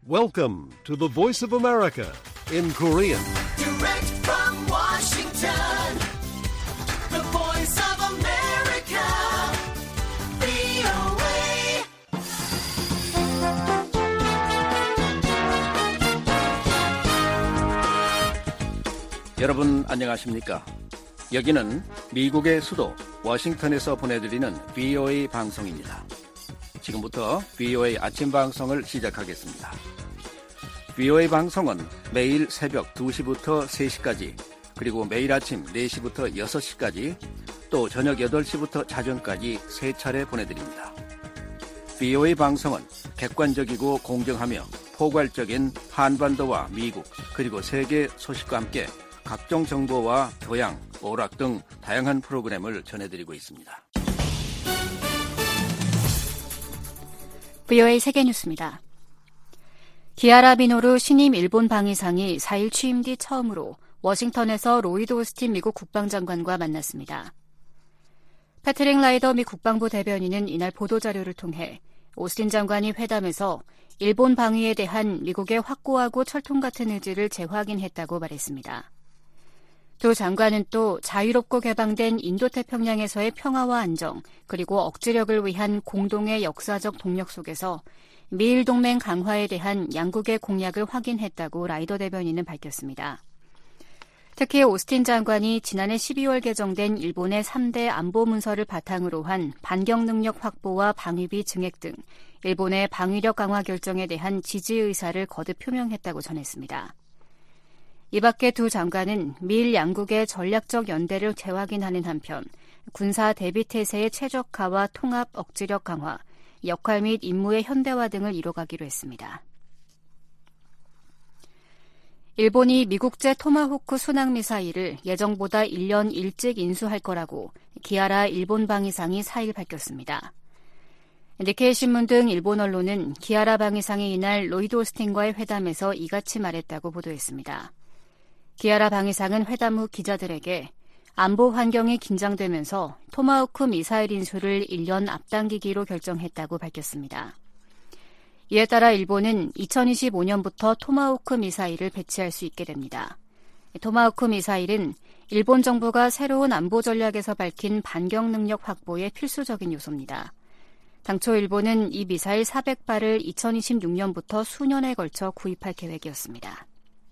Welcome to the Voice of America in Korean. Direct from Washington, the Voice of America, VOA. 여러분 안녕하십니까? 여기는 미국의 수도 워싱턴에서 보내드리는 VOA 방송입니다. 지금부터 VOA 아침 방송을 시작하겠습니다. VOA 방송은 매일 새벽 2시부터 3시까지, 그리고 매일 아침 4시부터 6시까지, 또 저녁 8시부터 자정까지 3차례 보내드립니다. VOA 방송은 객관적이고 공정하며 포괄적인 한반도와 미국, 그리고 세계 소식과 함께 각종 정보와 교양, 오락 등 다양한 프로그램을 전해드리고 있습니다. VOA 세계뉴스입니다. 기아라 미노루 신임 일본 방위상이 4일 취임 뒤 처음으로 워싱턴에서 로이드 오스틴 미국 국방장관과 만났습니다. 패트릭 라이더 미 국방부 대변인은 이날 보도자료를 통해 오스틴 장관이 회담에서 일본 방위에 대한 미국의 확고하고 철통 같은 의지를 재확인했다고 말했습니다. 두 장관은 또 자유롭고 개방된 인도태평양에서의 평화와 안정, 그리고 억지력을 위한 공동의 역사적 동력 속에서 미일 동맹 강화에 대한 양국의 공약을 확인했다고 라이더 대변인은 밝혔습니다. 특히 오스틴 장관이 지난해 12월 개정된 일본의 3대 안보 문서를 바탕으로 한 반격 능력 확보와 방위비 증액 등 일본의 방위력 강화 결정에 대한 지지 의사를 거듭 표명했다고 전했습니다. 이 밖에 두 장관은 미일 양국의 전략적 연대를 재확인하는 한편 군사 대비 태세의 최적화와 통합 억지력 강화, 역할 및 임무의 현대화 등을 이뤄가기로 했습니다. 일본이 미국제 토마호크 순항미사일을 예정보다 1년 일찍 인수할 거라고 기아라 일본 방위상이 4일 밝혔습니다. 니케이 신문 등 일본 언론은 기아라 방위상이 이날 로이드 오스틴과의 회담에서 이같이 말했다고 보도했습니다. 기아라 방위상은 회담 후 기자들에게 안보 환경이 긴장되면서 토마호크 미사일 인수를 1년 앞당기기로 결정했다고 밝혔습니다. 이에 따라 일본은 2025년부터 토마호크 미사일을 배치할 수 있게 됩니다. 토마호크 미사일은 일본 정부가 새로운 안보 전략에서 밝힌 반격 능력 확보의 필수적인 요소입니다. 당초 일본은 이 미사일 400발을 2026년부터 수년에 걸쳐 구입할 계획이었습니다.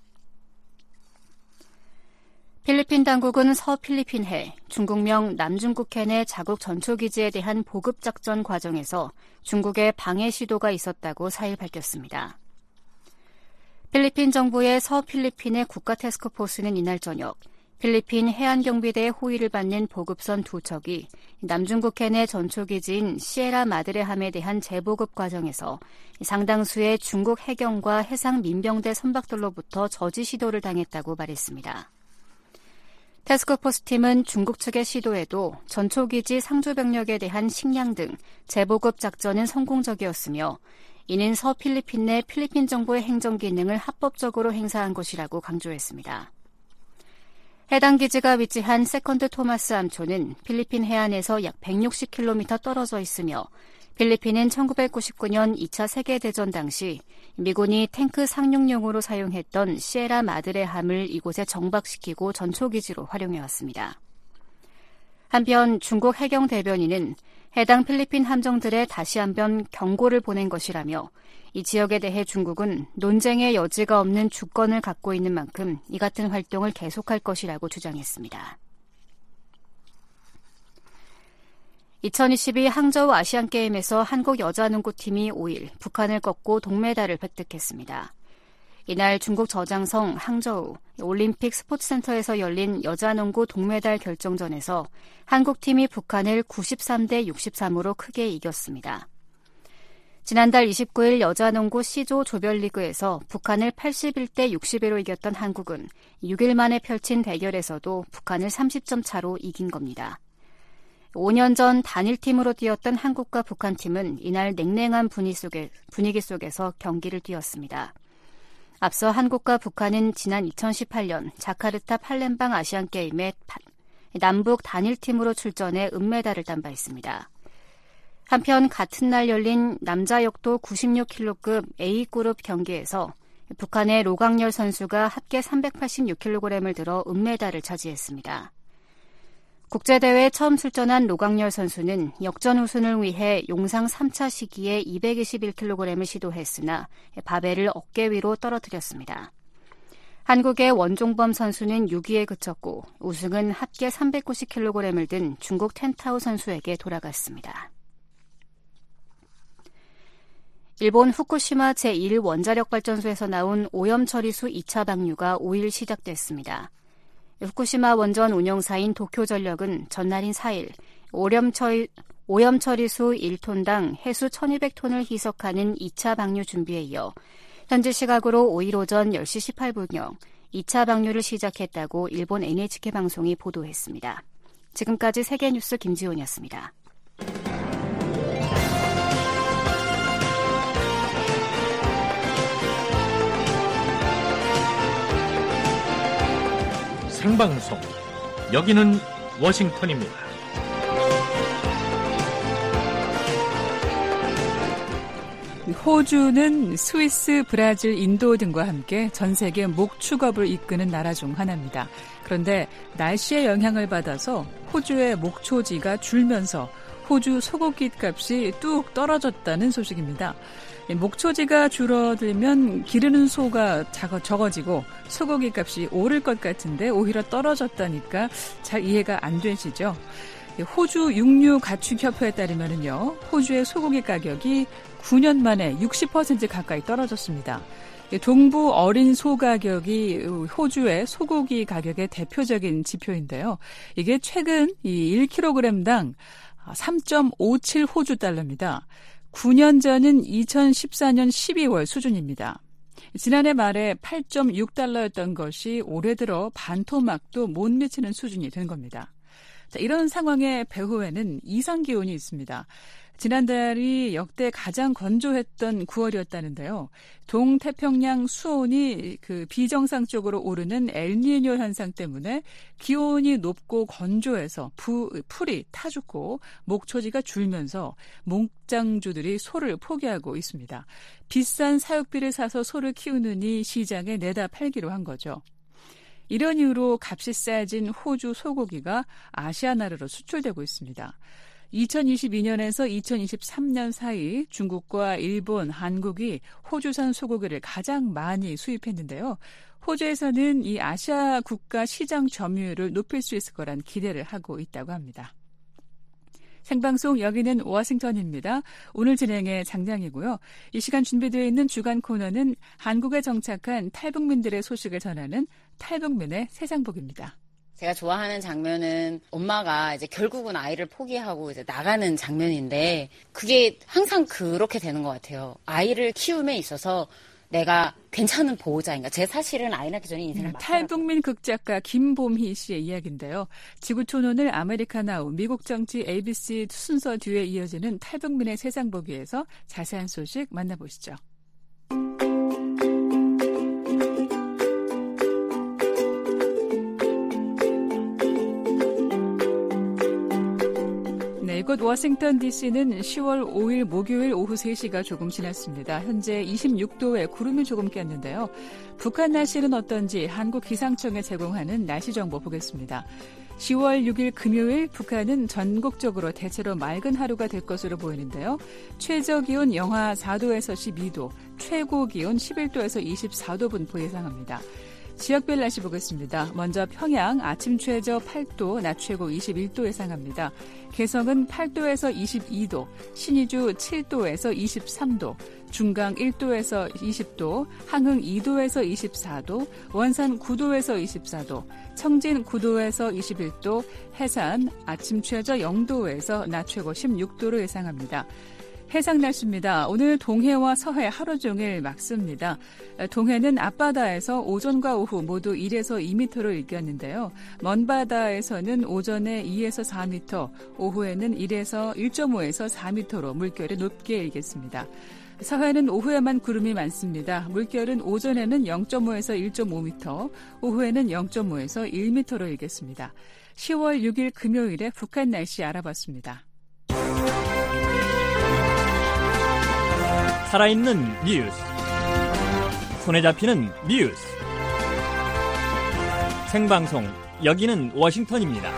필리핀 당국은 서필리핀해, 중국명 남중국해 내 자국 전초기지에 대한 보급작전 과정에서 중국의 방해 시도가 있었다고 4일 밝혔습니다. 필리핀 정부의 서필리핀의 국가태스크포스는 이날 저녁 필리핀 해안경비대의 호위를 받는 보급선 2척이 남중국해 내 전초기지인 시에라 마드레함에 대한 재보급 과정에서 상당수의 중국 해경과 해상 민병대 선박들로부터 저지 시도를 당했다고 말했습니다. 태스크포스 팀은 중국 측의 시도에도 전초기지 상주병력에 대한 식량 등 재보급 작전은 성공적이었으며 이는 서필리핀 내 필리핀 정부의 행정 기능을 합법적으로 행사한 것이라고 강조했습니다. 해당 기지가 위치한 세컨드 토마스 함초는 필리핀 해안에서 약 160km 떨어져 있으며 필리핀은 1999년 2차 세계대전 당시 미군이 탱크 상륙용으로 사용했던 시에라 마드레함을 이곳에 정박시키고 전초기지로 활용해왔습니다. 한편 중국 해경 대변인은 해당 필리핀 함정들에 다시 한번 경고를 보낸 것이라며 이 지역에 대해 중국은 논쟁의 여지가 없는 주권을 갖고 있는 만큼 이 같은 활동을 계속할 것이라고 주장했습니다. 2022 항저우 아시안게임에서 한국 여자농구팀이 5일 북한을 꺾고 동메달을 획득했습니다. 이날 중국 저장성 항저우 올림픽 스포츠센터에서 열린 여자농구 동메달 결정전에서 한국팀이 북한을 93대 63으로 크게 이겼습니다. 지난달 29일 여자농구 C조 조별리그에서 북한을 81대 61로 이겼던 한국은 6일 만에 펼친 대결에서도 북한을 30점 차로 이긴 겁니다. 5년 전 단일팀으로 뛰었던 한국과 북한팀은 이날 냉랭한 분위기 속에서 경기를 뛰었습니다. 앞서 한국과 북한은 지난 2018년 자카르타 팔렘방 아시안게임에 남북 단일팀으로 출전해 은메달을 딴 바 있습니다. 한편 같은 날 열린 남자 역도 96kg급 A그룹 경기에서 북한의 로강열 선수가 합계 386kg을 들어 은메달을 차지했습니다. 국제대회에 처음 출전한 로강열 선수는 역전 우승을 위해 용상 3차 시기에 221kg을 시도했으나 바벨을 어깨 위로 떨어뜨렸습니다. 한국의 원종범 선수는 6위에 그쳤고 우승은 합계 390kg을 든 중국 텐타오 선수에게 돌아갔습니다. 일본 후쿠시마 제1원자력발전소에서 나온 오염처리수 2차 방류가 5일 시작됐습니다. 후쿠시마 원전 운영사인 도쿄전력은 전날인 4일 오염처리수 1톤당 해수 1200톤을 희석하는 2차 방류 준비에 이어 현지 시각으로 5일 오전 10시 18분경 2차 방류를 시작했다고 일본 NHK 방송이 보도했습니다. 지금까지 세계뉴스 김지훈이었습니다. 생방송, 여기는 워싱턴입니다. 호주는 스위스, 브라질, 인도 등과 함께 전 세계 목축업을 이끄는 나라 중 하나입니다. 그런데 날씨의 영향을 받아서 호주의 목초지가 줄면서 호주 소고기 값이 뚝 떨어졌다는 소식입니다. 목초지가 줄어들면 기르는 소가 적어지고 소고기 값이 오를 것 같은데 오히려 떨어졌다니까 잘 이해가 안 되시죠? 호주 육류가축협회에 따르면요, 호주의 소고기 가격이 9년 만에 60% 가까이 떨어졌습니다. 동부 어린 소 가격이 호주의 소고기 가격의 대표적인 지표인데요. 이게 최근 1kg당 3.57 호주 달러입니다. 9년 전인 2014년 12월 수준입니다. 지난해 말에 8.6달러였던 것이 올해 들어 반토막도 못 미치는 수준이 된 겁니다. 자, 이런 상황의 배후에는 이상기온이 있습니다. 지난달이 역대 가장 건조했던 9월이었다는데요. 동태평양 수온이 비정상적으로 오르는 엘니뇨 현상 때문에 기온이 높고 건조해서 풀이 타죽고 목초지가 줄면서 목장주들이 소를 포기하고 있습니다. 비싼 사육비를 사서 소를 키우느니 시장에 내다 팔기로 한 거죠. 이런 이유로 값이 싸진 호주 소고기가 아시아 나라로 수출되고 있습니다. 2022년에서 2023년 사이 중국과 일본, 한국이 호주산 소고기를 가장 많이 수입했는데요. 호주에서는 이 아시아 국가 시장 점유율을 높일 수 있을 거란 기대를 하고 있다고 합니다. 생방송 여기는 워싱턴입니다. 오늘 진행의 장량이고요. 이 시간 준비되어 있는 주간 코너는 한국에 정착한 탈북민들의 소식을 전하는 탈북민의 세상복입니다. 제가 좋아하는 장면은 엄마가 이제 결국은 아이를 포기하고 이제 나가는 장면인데 그게 항상 그렇게 되는 것 같아요. 아이를 키움에 있어서 내가 괜찮은 보호자인가. 제 사실은 아이 낳기 전에 인생을 탈북민 극작가 김봄희 씨의 이야기인데요. 지구촌 오늘 아메리카나우 미국 정치 ABC 순서 뒤에 이어지는 탈북민의 세상 보기에서 자세한 소식 만나보시죠. 이곳 워싱턴 DC는 10월 5일 목요일 오후 3시가 조금 지났습니다. 현재 26도에 구름이 조금 꼈는데요. 북한 날씨는 어떤지 한국기상청에 제공하는 날씨 정보 보겠습니다. 10월 6일 금요일 북한은 전국적으로 대체로 맑은 하루가 될 것으로 보이는데요. 최저기온 영하 4도에서 12도, 최고기온 11도에서 24도 분포 예상합니다. 지역별 날씨 보겠습니다. 먼저 평양 아침 최저 8도, 낮 최고 21도 예상합니다. 개성은 8도에서 22도, 신의주 7도에서 23도, 중강 1도에서 20도, 항흥 2도에서 24도, 원산 9도에서 24도, 청진 9도에서 21도, 해산 아침 최저 0도에서 낮 최고 16도로 예상합니다. 해상 날씨입니다. 오늘 동해와 서해 하루 종일 맑습니다. 동해는 앞바다에서 오전과 오후 모두 1에서 2m를 일겼는데요. 먼바다에서는 오전에 2에서 4m, 오후에는 1.5에서 4m로 물결이 높게 일겠습니다. 서해는 오후에만 구름이 많습니다. 물결은 오전에는 0.5에서 1.5m, 오후에는 0.5에서 1m로 일겠습니다. 10월 6일 금요일에 북한 날씨 알아봤습니다. 살아있는 뉴스, 손에 잡히는 뉴스, 생방송 여기는 워싱턴입니다.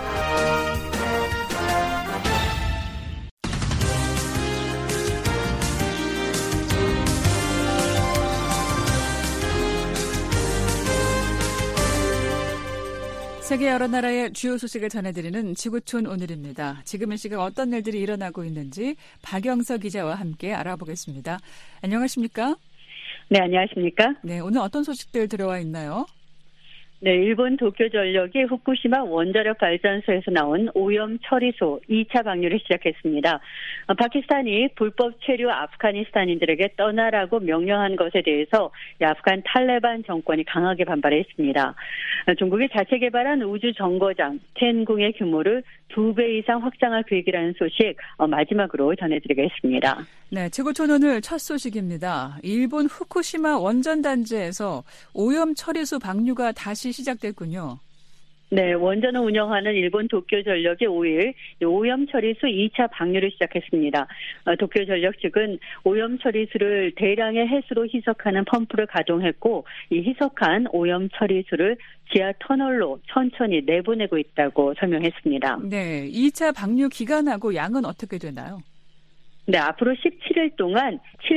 세계 여러 나라의 주요 소식을 전해드리는 지구촌 오늘입니다. 지금 이 시각 어떤 일들이 일어나고 있는지 박영서 기자와 함께 알아보겠습니다. 안녕하십니까? 네, 안녕하십니까? 네, 오늘 어떤 소식들 들어와 있나요? 네, 일본 도쿄전력이 후쿠시마 원자력 발전소에서 나온 오염 처리소 2차 방류를 시작했습니다. 파키스탄이 불법 체류 아프가니스탄인들에게 떠나라고 명령한 것에 대해서 아프간 탈레반 정권이 강하게 반발했습니다. 중국이 자체 개발한 우주 정거장 텐궁의 규모를 2배 이상 확장할 계획이라는 소식 마지막으로 전해드리겠습니다. 네, 지구촌 오늘 첫 소식입니다. 일본 후쿠시마 원전단지에서 오염 처리소 방류가 다시 시작됐군요. 네, 원전을 운영하는 일본 도쿄전력이 5일 오염 처리소 2차 방류를 시작했습니다. 도쿄전력 측은 오염 처리수를 대량의 해수로 희석하는 펌프를 가동했고 이 희석한 오염 처리수를 지하 터널로 천천히 내보내고 있다고 설명했습니다. 네, 2차 방류 기간하고 양은 어떻게 되나요? 네, 앞으로 17일 동안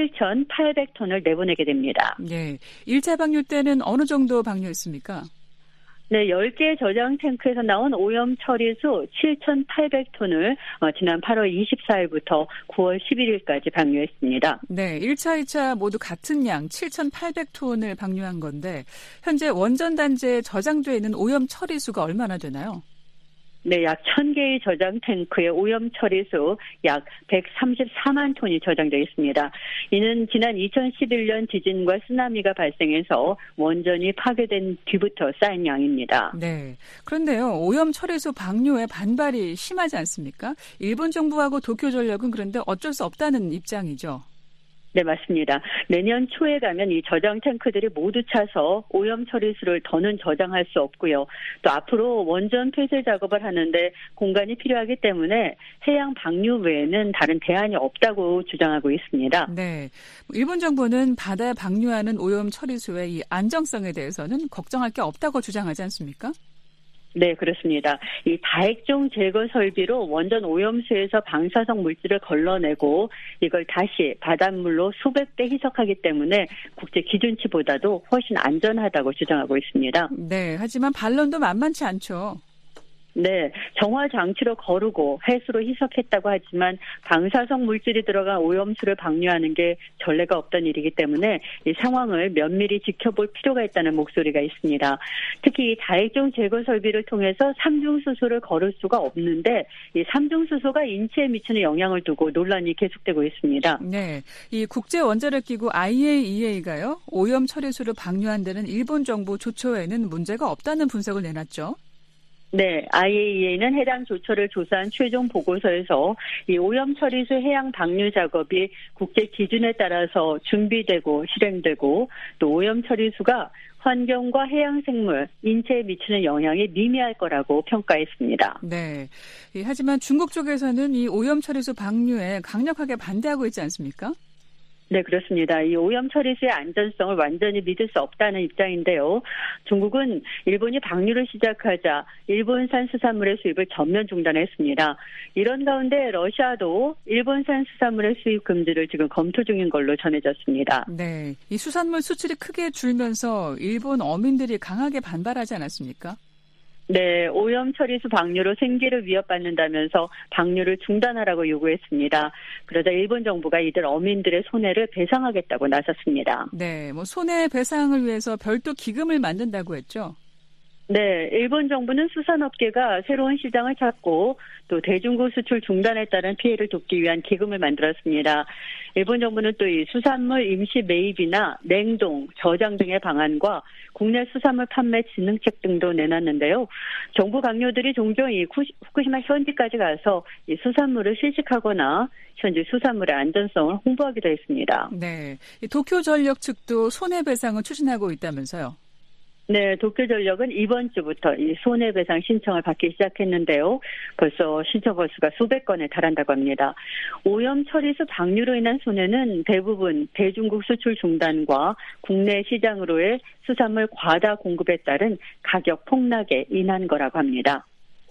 7,800톤을 내보내게 됩니다. 네, 1차 방류 때는 어느 정도 방류했습니까? 네, 10개의 저장 탱크에서 나온 오염 처리수 7,800톤을 지난 8월 24일부터 9월 11일까지 방류했습니다. 네, 1차, 2차 모두 같은 양 7,800톤을 방류한 건데 현재 원전 단지에 저장되어 있는 오염 처리수가 얼마나 되나요? 네, 약 1,000개의 저장 탱크의 오염 처리수 약 134만 톤이 저장되어 있습니다. 이는 지난 2011년 지진과 쓰나미가 발생해서 원전이 파괴된 뒤부터 쌓인 양입니다. 네, 그런데요, 오염 처리수 방류에 반발이 심하지 않습니까? 일본 정부하고 도쿄전력은 그런데 어쩔 수 없다는 입장이죠. 네, 맞습니다. 내년 초에 가면 이 저장 탱크들이 모두 차서 오염 처리수를 더는 저장할 수 없고요. 또 앞으로 원전 폐쇄 작업을 하는데 공간이 필요하기 때문에 해양 방류 외에는 다른 대안이 없다고 주장하고 있습니다. 네, 일본 정부는 바다에 방류하는 오염 처리수의 이 안정성에 대해서는 걱정할 게 없다고 주장하지 않습니까? 네, 그렇습니다. 이 다액종 제거 설비로 원전 오염수에서 방사성 물질을 걸러내고 이걸 다시 바닷물로 수백 배 희석하기 때문에 국제 기준치보다도 훨씬 안전하다고 주장하고 있습니다. 네, 하지만 반론도 만만치 않죠. 네, 정화 장치로 거르고 해수로 희석했다고 하지만 방사성 물질이 들어간 오염수를 방류하는 게 전례가 없던 일이기 때문에 이 상황을 면밀히 지켜볼 필요가 있다는 목소리가 있습니다. 특히 이 다액종 제거 설비를 통해서 삼중수소를 거를 수가 없는데 이 삼중수소가 인체에 미치는 영향을 두고 논란이 계속되고 있습니다. 네, 이 국제원자력기구 IAEA가요, 오염 처리수를 방류한 데는 일본 정부 조처에는 문제가 없다는 분석을 내놨죠. 네, IAEA는 해당 조처를 조사한 최종 보고서에서 이 오염 처리수 해양 방류 작업이 국제 기준에 따라서 준비되고 실행되고 또 오염 처리수가 환경과 해양 생물, 인체에 미치는 영향이 미미할 거라고 평가했습니다. 네, 하지만 중국 쪽에서는 이 오염 처리수 방류에 강력하게 반대하고 있지 않습니까? 네, 그렇습니다. 이 오염 처리수의 안전성을 완전히 믿을 수 없다는 입장인데요. 중국은 일본이 방류를 시작하자 일본산 수산물의 수입을 전면 중단했습니다. 이런 가운데 러시아도 일본산 수산물의 수입 금지를 지금 검토 중인 걸로 전해졌습니다. 네, 이 수산물 수출이 크게 줄면서 일본 어민들이 강하게 반발하지 않았습니까? 네, 오염 처리수 방류로 생계를 위협받는다면서 방류를 중단하라고 요구했습니다. 그러자 일본 정부가 이들 어민들의 손해를 배상하겠다고 나섰습니다. 네, 손해 배상을 위해서 별도 기금을 만든다고 했죠. 네, 일본 정부는 수산업계가 새로운 시장을 찾고 또 대중국 수출 중단에 따른 피해를 돕기 위한 기금을 만들었습니다. 일본 정부는 또 이 수산물 임시 매입이나 냉동, 저장 등의 방안과 국내 수산물 판매 진흥책 등도 내놨는데요. 정부 강요들이 종종 이 후쿠시마 현지까지 가서 이 수산물을 시식하거나 현지 수산물의 안전성을 홍보하기도 했습니다. 네, 도쿄전력 측도 손해배상을 추진하고 있다면서요. 네, 도쿄전력은 이번 주부터 이 손해배상 신청을 받기 시작했는데요. 벌써 신청 건수가 수백 건에 달한다고 합니다. 오염 처리수 방류로 인한 손해는 대부분 대중국 수출 중단과 국내 시장으로의 수산물 과다 공급에 따른 가격 폭락에 인한 거라고 합니다.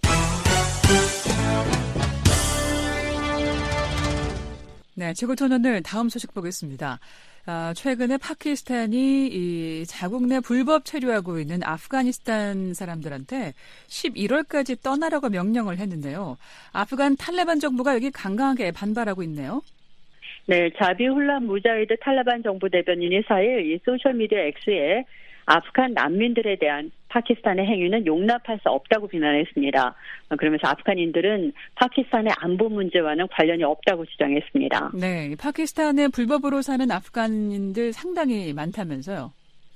네, 지구촌오늘 다음 소식 보겠습니다. 최근에 파키스탄이 이 자국 내 불법 체류하고 있는 아프가니스탄 사람들한테 11월까지 떠나라고 명령을 했는데요. 아프간 탈레반 정부가 여기 강경하게 반발하고 있네요. 네, 자비훌라 무자히드 탈레반 정부 대변인이 4일 이 소셜미디어 X에 아프간 난민들에 대한 파키스탄의 행위는 용납할 수 없다고 비난했습니다. 그러면서 아프간인들은 파키스탄의 안보 문제와는 관련이 없다고 주장했습니다. 네, 파키스탄에 불법으로 사는 아프간인들 상당히 많다면서요?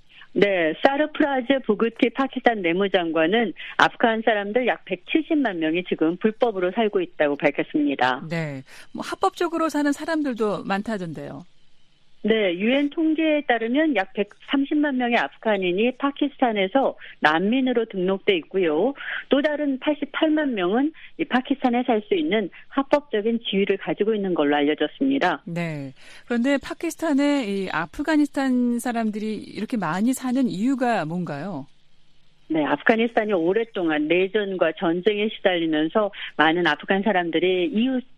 네, 사르프라즈 부그티 파키스탄 내무장관은 아프간 사람들 약 170만 명이 지금 불법으로 살고 있다고 밝혔습니다. 네, 합법적으로 사는 사람들도 많다던데요. 네, 유엔 통계에 따르면 약 130만 명의 아프간인이 파키스탄에서 난민으로 등록돼 있고요. 또 다른 88만 명은 이 파키스탄에 살 수 있는 합법적인 지위를 가지고 있는 걸로 알려졌습니다. 네. 그런데 파키스탄에 이 아프가니스탄 사람들이 이렇게 많이 사는 이유가 뭔가요? 네, 아프가니스탄이 오랫동안 내전과 전쟁에 시달리면서 많은 아프간 사람들이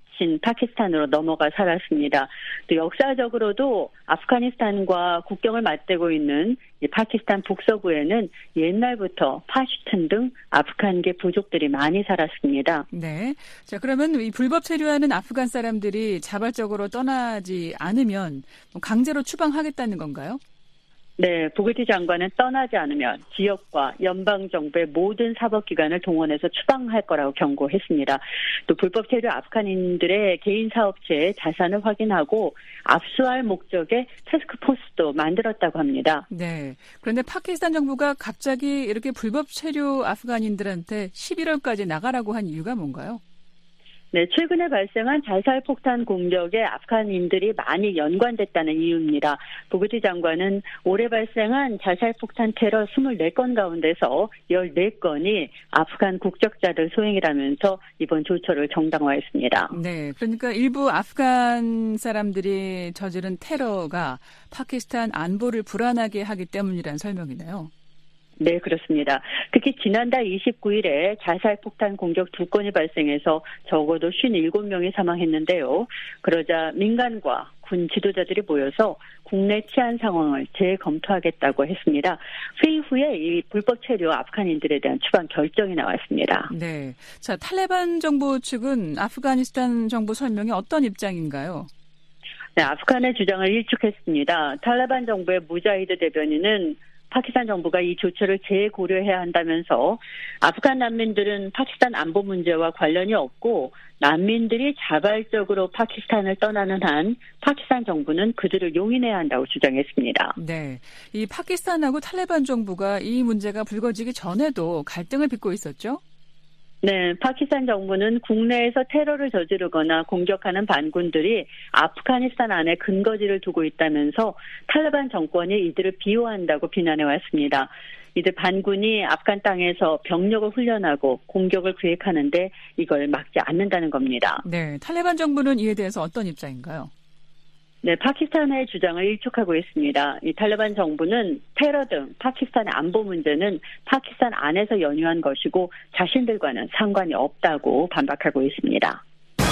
파키스탄으로 넘어가 살았습니다. 또 역사적으로도 아프가니스탄과 국경을 맞대고 있는 파키스탄 북서부에는 옛날부터 파슈튼 등 아프간계 부족들이 많이 살았습니다. 네. 자, 그러면 이 불법 체류하는 아프간 사람들이 자발적으로 떠나지 않으면 강제로 추방하겠다는 건가요? 네, 부그티 장관은 떠나지 않으면 지역과 연방정부의 모든 사법기관을 동원해서 추방할 거라고 경고했습니다. 또 불법 체류 아프간인들의 개인 사업체의 자산을 확인하고 압수할 목적의 태스크포스도 만들었다고 합니다. 네. 그런데 파키스탄 정부가 갑자기 이렇게 불법 체류 아프간인들한테 11월까지 나가라고 한 이유가 뭔가요? 네, 최근에 발생한 자살폭탄 공격에 아프간인들이 많이 연관됐다는 이유입니다. 부그티 장관은 올해 발생한 자살폭탄 테러 24건 가운데서 14건이 아프간 국적자들 소행이라면서 이번 조처를 정당화했습니다. 네, 그러니까 일부 아프간 사람들이 저지른 테러가 파키스탄 안보를 불안하게 하기 때문이라는 설명이네요. 네, 그렇습니다. 특히 지난달 29일에 자살폭탄 공격 2건이 발생해서 적어도 57명이 사망했는데요. 그러자 민간과 군 지도자들이 모여서 국내 치안 상황을 재검토하겠다고 했습니다. 회의 후에 이 불법 체류 아프간인들에 대한 추방 결정이 나왔습니다. 네, 자, 탈레반 정부 측은 아프가니스탄 정부 설명이 어떤 입장인가요? 네, 아프간의 주장을 일축했습니다. 탈레반 정부의 무자히드 대변인은 파키스탄 정부가 이 조처를 재고려해야 한다면서 아프간 난민들은 파키스탄 안보 문제와 관련이 없고 난민들이 자발적으로 파키스탄을 떠나는 한 파키스탄 정부는 그들을 용인해야 한다고 주장했습니다. 네, 이 파키스탄하고 탈레반 정부가 이 문제가 불거지기 전에도 갈등을 빚고 있었죠? 네, 파키스탄 정부는 국내에서 테러를 저지르거나 공격하는 반군들이 아프가니스탄 안에 근거지를 두고 있다면서 탈레반 정권이 이들을 비호한다고 비난해 왔습니다. 이들 반군이 아프간 땅에서 병력을 훈련하고 공격을 계획하는데 이걸 막지 않는다는 겁니다. 네, 탈레반 정부는 이에 대해서 어떤 입장인가요? 네, 파키스탄의 주장을 일축하고 있습니다. 이 탈레반 정부는 테러 등 파키스탄의 안보 문제는 파키스탄 안에서 연유한 것이고 자신들과는 상관이 없다고 반박하고 있습니다.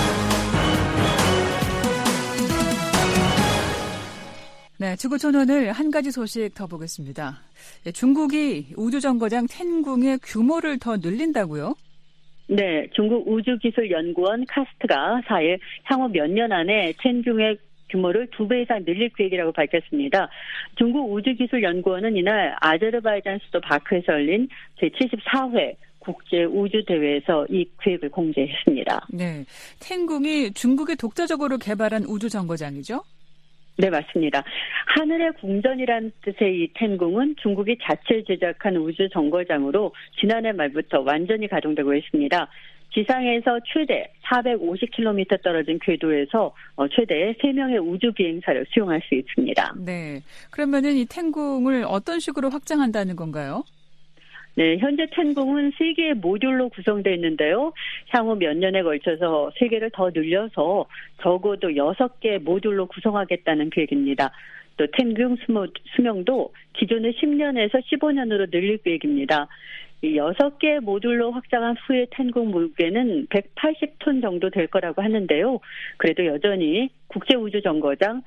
네, 지구촌 오늘 한 가지 소식 더 보겠습니다. 중국이 우주정거장 텐궁의 규모를 더 늘린다고요? 네, 중국 우주기술연구원 카스트가 4일 향후 몇 년 안에 텐궁의 규모를 2배 이상 늘릴 계획이라고 밝혔습니다. 중국 우주기술연구원은 이날 아제르바이잔 수도 바크에서 열린 제74회 국제우주대회에서 이 계획을 공개했습니다. 네, 텐궁이 중국이 독자적으로 개발한 우주정거장이죠? 네, 맞습니다. 하늘의 궁전이란 뜻의 이 텐궁은 중국이 자체 제작한 우주정거장으로 지난해 말부터 완전히 가동되고 있습니다. 지상에서 최대 450km 떨어진 궤도에서 최대 3명의 우주 비행사를 수용할 수 있습니다. 네. 그러면은 이 텐궁을 어떤 식으로 확장한다는 건가요? 네, 현재 텐궁은 3개의 모듈로 구성되어 있는데요. 향후 몇 년에 걸쳐서 3개를 더 늘려서 적어도 6개의 모듈로 구성하겠다는 계획입니다. 또 텐궁 수명도 기존의 10년에서 15년으로 늘릴 계획입니다. 이 6개의 모듈로 확장한 후에 텐궁 무게는 180톤 정도 될 거라고 하는데요. 그래도 여전히 국제우주정거장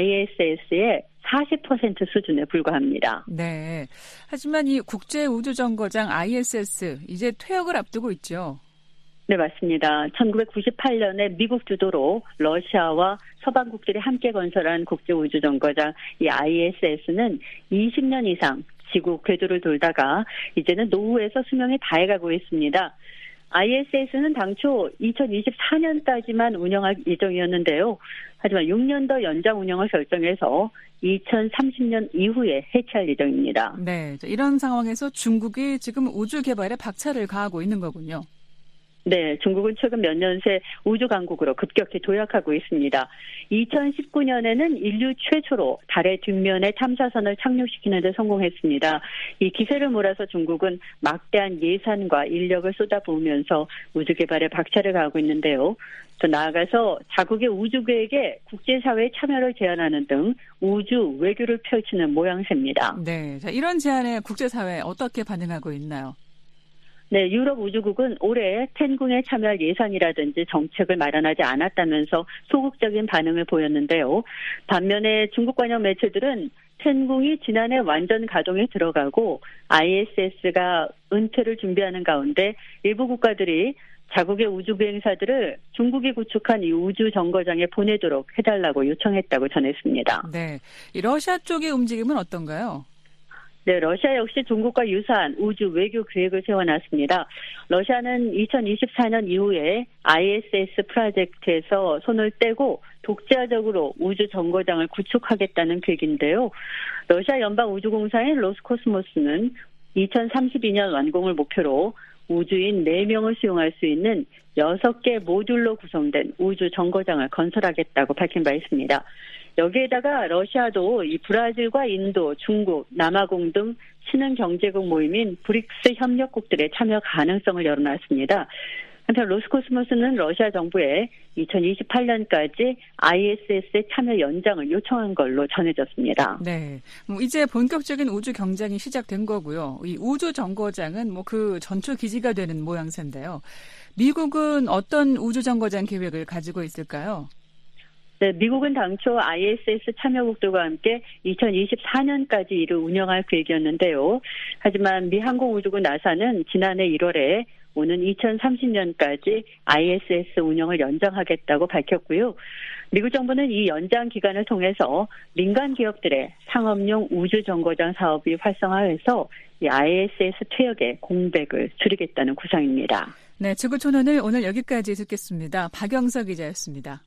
ISS의 40% 수준에 불과합니다. 네. 하지만 이 국제우주정거장 ISS 이제 퇴역을 앞두고 있죠. 네, 맞습니다. 1998년에 미국 주도로 러시아와 서방국들이 함께 건설한 국제우주정거장 이 ISS는 20년 이상 지구 궤도를 돌다가 이제는 노후에서 수명이 다해가고 있습니다. ISS는 당초 2024년까지만 운영할 예정이었는데요. 하지만 6년 더 연장 운영을 결정해서 2030년 이후에 해체할 예정입니다. 네, 이런 상황에서 중국이 지금 우주 개발에 박차를 가하고 있는 거군요. 네, 중국은 최근 몇 년 새 우주 강국으로 급격히 도약하고 있습니다. 2019년에는 인류 최초로 달의 뒷면에 탐사선을 착륙시키는 데 성공했습니다. 이 기세를 몰아서 중국은 막대한 예산과 인력을 쏟아부으면서 우주 개발에 박차를 가하고 있는데요. 또 나아가서 자국의 우주 계획에 국제사회의 참여를 제안하는 등 우주 외교를 펼치는 모양새입니다. 네, 자, 이런 제안에 국제사회 어떻게 반응하고 있나요? 네, 유럽 우주국은 올해 텐궁에 참여할 예산이라든지 정책을 마련하지 않았다면서 소극적인 반응을 보였는데요. 반면에 중국 관영 매체들은 텐궁이 지난해 완전 가동에 들어가고 ISS가 은퇴를 준비하는 가운데 일부 국가들이 자국의 우주 비행사들을 중국이 구축한 이 우주 정거장에 보내도록 해달라고 요청했다고 전했습니다. 네, 이 러시아 쪽의 움직임은 어떤가요? 네, 러시아 역시 중국과 유사한 우주 외교 계획을 세워놨습니다. 러시아는 2024년 이후에 ISS 프로젝트에서 손을 떼고 독자적으로 우주 정거장을 구축하겠다는 계획인데요. 러시아 연방우주공사인 로스코스모스는 2032년 완공을 목표로 우주인 4명을 수용할 수 있는 6개 모듈로 구성된 우주 정거장을 건설하겠다고 밝힌 바 있습니다. 여기에다가 러시아도 이 브라질과 인도, 중국, 남아공 등 신흥경제국 모임인 브릭스 협력국들의 참여 가능성을 열어놨습니다. 한편 로스코스모스는 러시아 정부에 2028년까지 ISS의 참여 연장을 요청한 걸로 전해졌습니다. 네, 이제 본격적인 우주 경쟁이 시작된 거고요. 이 우주 정거장은 그 전초 기지가 되는 모양새인데요. 미국은 어떤 우주 정거장 계획을 가지고 있을까요? 네, 미국은 당초 ISS 참여국들과 함께 2024년까지 이를 운영할 계획이었는데요. 하지만 미 항공우주국 나사는 지난해 1월에 오는 2030년까지 ISS 운영을 연장하겠다고 밝혔고요. 미국 정부는 이 연장 기간을 통해서 민간 기업들의 상업용 우주 정거장 사업이 활성화해서 이 ISS 퇴역의 공백을 줄이겠다는 구상입니다. 네, 지구촌원을 오늘 여기까지 듣겠습니다. 박영석 기자였습니다.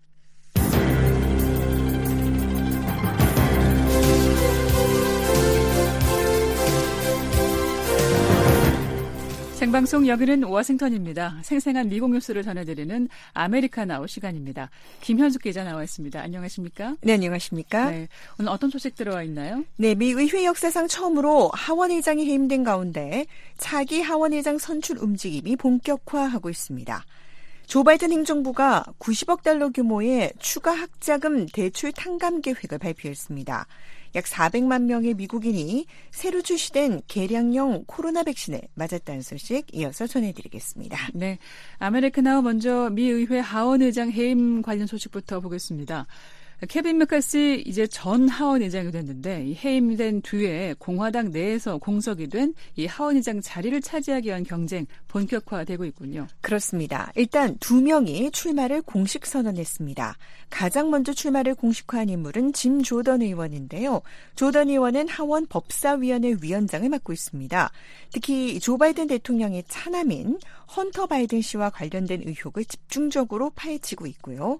생방송 여기는 워싱턴입니다. 생생한 미국 뉴스를 전해드리는 아메리카나우 시간입니다. 김현숙 기자 나와 있습니다. 안녕하십니까? 네, 안녕하십니까? 네, 오늘 어떤 소식 들어와 있나요? 네, 미 의회 역사상 처음으로 하원의장이 해임된 가운데 차기 하원의장 선출 움직임이 본격화하고 있습니다. 조 바이든 행정부가 90억 달러 규모의 추가 학자금 대출 탕감 계획을 발표했습니다. 약 400만 명의 미국인이 새로 출시된 개량형 코로나 백신을 맞았다는 소식 이어서 전해드리겠습니다. 네, 아메리카나우 먼저 미 의회 하원의장 해임 관련 소식부터 보겠습니다. 케빈 메카시 이제 전 하원의장이 됐는데 이 해임된 뒤에 공화당 내에서 공석이 된 이 하원의장 자리를 차지하기 위한 경쟁 본격화되고 있군요. 그렇습니다. 일단 2명이 출마를 공식 선언했습니다. 가장 먼저 출마를 공식화한 인물은 짐 조던 의원인데요. 조던 의원은 하원 법사위원회 위원장을 맡고 있습니다. 특히 조 바이든 대통령의 차남인 헌터 바이든 씨와 관련된 의혹을 집중적으로 파헤치고 있고요.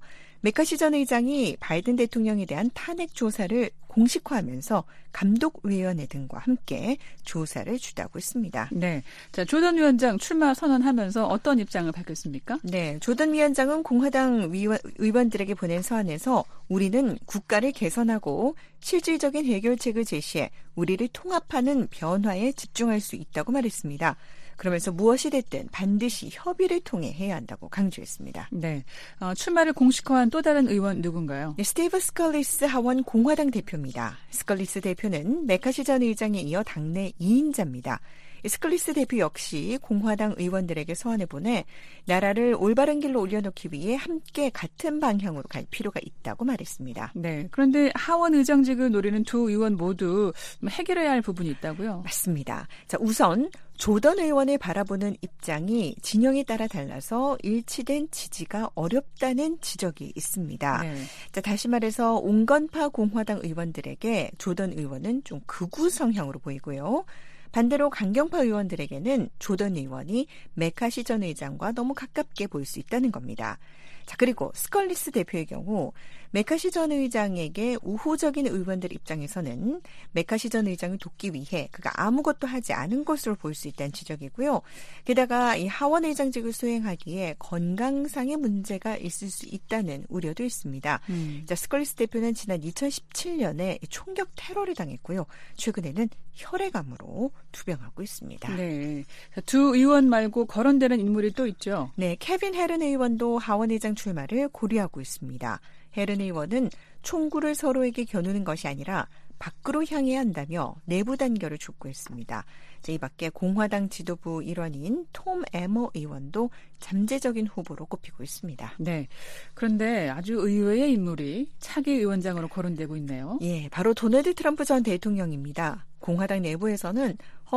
메카시 전 의장이 바이든 대통령에 대한 탄핵 조사를 공식화하면서 감독위원회 등과 함께 조사를 주도하고 있습니다. 네, 자 조던 위원장 출마 선언하면서 어떤 입장을 밝혔습니까? 네, 조던 위원장은 공화당 의원들에게 보낸 서한에서 우리는 국가를 개선하고 실질적인 해결책을 제시해 우리를 통합하는 변화에 집중할 수 있다고 말했습니다. 그러면서 무엇이 됐든 반드시 협의를 통해 해야 한다고 강조했습니다. 네, 출마를 공식화한 또 다른 의원 누군가요? 네, 스티브 스컬리스 하원 공화당 대표입니다. 스컬리스 대표는 메카시 전 의장에 이어 당내 2인자입니다. 스컬리스 대표 역시 공화당 의원들에게 서한을 보내 나라를 올바른 길로 올려놓기 위해 함께 같은 방향으로 갈 필요가 있다고 말했습니다. 네, 그런데 하원 의장직을 노리는 두 의원 모두 해결해야 할 부분이 있다고요? 맞습니다. 자, 우선 조던 의원을 바라보는 입장이 진영에 따라 달라서 일치된 지지가 어렵다는 지적이 있습니다. 네. 자, 다시 말해서 온건파 공화당 의원들에게 조던 의원은 좀 극우 성향으로 보이고요. 반대로 강경파 의원들에게는 조던 의원이 메카시 전 의장과 너무 가깝게 보일 수 있다는 겁니다. 자, 그리고 스컬리스 대표의 경우 메카시 전 의장에게 우호적인 의원들 입장에서는 메카시 전 의장을 돕기 위해 그가 아무것도 하지 않은 것으로 보일 수 있다는 지적이고요. 게다가 이 하원 의장직을 수행하기에 건강상의 문제가 있을 수 있다는 우려도 있습니다. 자, 스컬리스 대표는 지난 2017년에 총격 테러를 당했고요. 최근에는 혈액암으로 투병하고 있습니다. 네, 두 의원 말고 거론되는 인물이 또 있죠. 네, 케빈 헤른 의원도 하원 의장 출마를 고려하고 있습니다. 헤른 의원은 총구를 서로에게 겨누는 것이 아니라 밖으로 향해야 한다며 내부 단결을 촉구했습니다. 이 밖에 공화당 지도부 일원인 톰 에머 의원도 잠재적인 후보로 꼽히고 있습니다. 네, 그런데 아주 의외의 인물이 차기 의원장으로 거론되고 있네요. 예, 바로 도널드 트럼프 전 대통령입니다. 공화당 내부에서는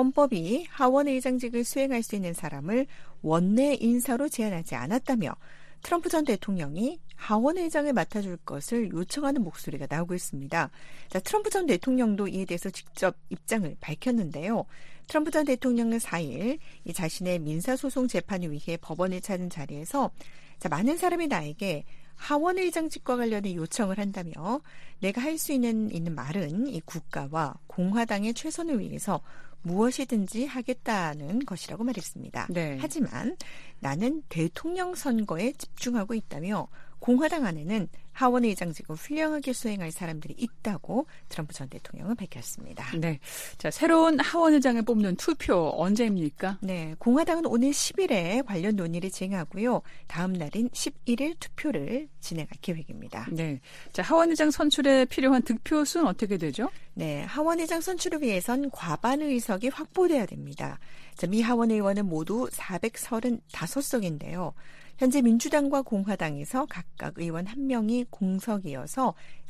헌법이 하원 의장직을 수행할 수 있는 사람을 원내 인사로 제한하지 않았다며 트럼프 전 대통령이 하원 의장을 맡아줄 것을 요청하는 목소리가 나오고 있습니다. 자, 트럼프 전 대통령도 이에 대해서 직접 입장을 밝혔는데요. 트럼프 전 대통령은 4일 이 자신의 민사소송 재판을 위해 법원을 찾은 자리에서 자, 많은 사람이 나에게 하원 의장직과 관련해 요청을 한다며 내가 할 수 있는 말은 이 국가와 공화당의 최선을 위해서 무엇이든지 하겠다는 것이라고 말했습니다. 네. 하지만 나는 대통령 선거에 집중하고 있다며 공화당 안에는 하원 의장직을 훌륭하게 수행할 사람들이 있다고 트럼프 전 대통령은 밝혔습니다. 네, 자 새로운 하원 의장을 뽑는 투표 언제입니까? 네, 공화당은 오늘 10일에 관련 논의를 진행하고요. 다음 날인 11일 투표를 진행할 계획입니다. 네, 자 하원 의장 선출에 필요한 득표수는 어떻게 되죠? 네, 하원 의장 선출을 위해선 과반 의석이 확보돼야 됩니다. 자, 미 하원 의원은 모두 435석인데요. 현재 민주당과 공화당에서 각각 의원 1명이 공석이어서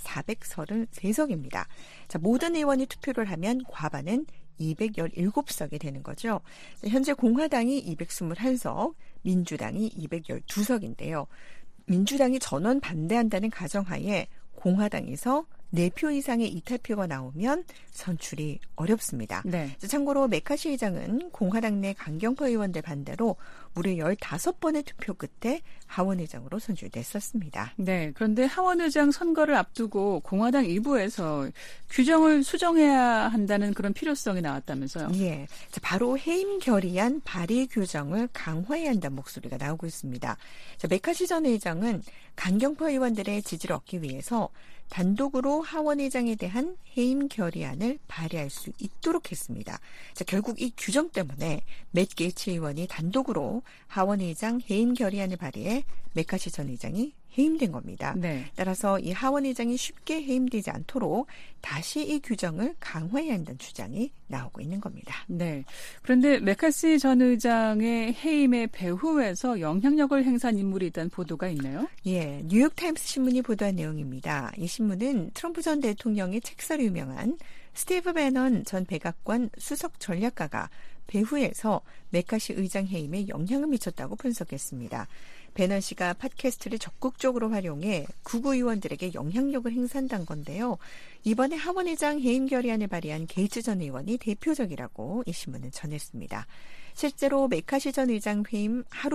433석입니다. 자, 모든 의원이 투표를 하면 과반은 217석이 되는 거죠. 자, 현재 공화당이 221석, 민주당이 212석인데요. 민주당이 전원 반대한다는 가정하에 공화당에서 4표 이상의 이탈표가 나오면 선출이 어렵습니다. 네. 참고로 메카시 의장은 공화당 내 강경파 의원들 반대로 무려 15번의 투표 끝에 하원 의장으로 선출됐었습니다. 네, 그런데 하원 의장 선거를 앞두고 공화당 일부에서 규정을 수정해야 한다는 그런 필요성이 나왔다면서요? 예, 바로 해임 결의안 발의 규정을 강화해야 한다는 목소리가 나오고 있습니다. 메카시 전 의장은 강경파 의원들의 지지를 얻기 위해서 단독으로 하원 의장에 대한 해임 결의안을 발의할 수 있도록 했습니다. 자, 결국 이 규정 때문에 맷 게이츠 의원이 단독으로 하원 의장 해임 결의안을 발의해 메카시 전 의장이 해임된 겁니다. 네. 따라서 이 하원 의장이 쉽게 해임되지 않도록 다시 이 규정을 강화해야 한다는 주장이 나오고 있는 겁니다. 네. 그런데 메카시 전 의장의 해임의 배후에서 영향력을 행사한 인물이 있다는 보도가 있나요? 예, 뉴욕타임스 신문이 보도한 내용입니다. 이 신문은 트럼프 전 대통령의 책사로 유명한 스티브 배넌 전 백악관 수석 전략가가 배후에서 메카시 의장 해임에 영향을 미쳤다고 분석했습니다. 배넌 씨가 팟캐스트를 적극적으로 활용해 극우 의원들에게 영향력을 행사한다는 건데요. 이번에 하원 의장 해임 결의안을 발의한 게이츠 전 의원이 대표적이라고 이 신문은 전했습니다. 실제로 메카시 전 의장 해임 하루 뒤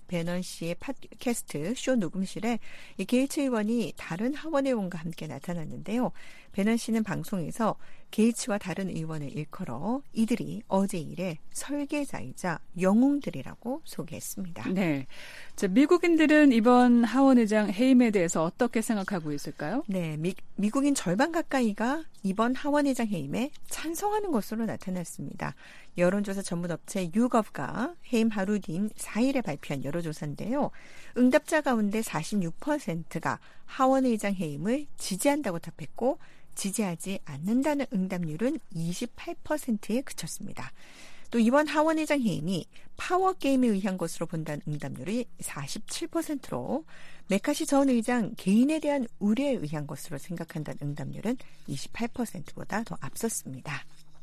배넌 씨의 팟캐스트 쇼 녹음실에 이 게이츠 의원이 다른 하원 의원과 함께 나타났는데요. 배넌 씨는 방송에서 게이츠와 다른 의원을 일컬어 이들이 어제 일의 설계자이자 영웅들이라고 소개했습니다. 네, 자, 미국인들은 이번 하원의장 해임에 대해서 어떻게 생각하고 있을까요? 네, 미국인 절반 가까이가 이번 하원의장 해임에 찬성하는 것으로 나타났습니다. 여론조사 전문업체 YouGov가 해임 하루 뒤인 4일에 발표한 여론조사인데요. 응답자 가운데 46%가 하원의장 해임을 지지한다고 답했고 지지하지 않는다는 응답률은 28%에 그쳤습니다. 또 이번 하원의장 해임이 파워게임에 의한 것으로 본다는 응답률이 47%로 메카시 전 의장 개인에 대한 우려에 의한 것으로 생각한다는 응답률은 28%보다 더 앞섰습니다.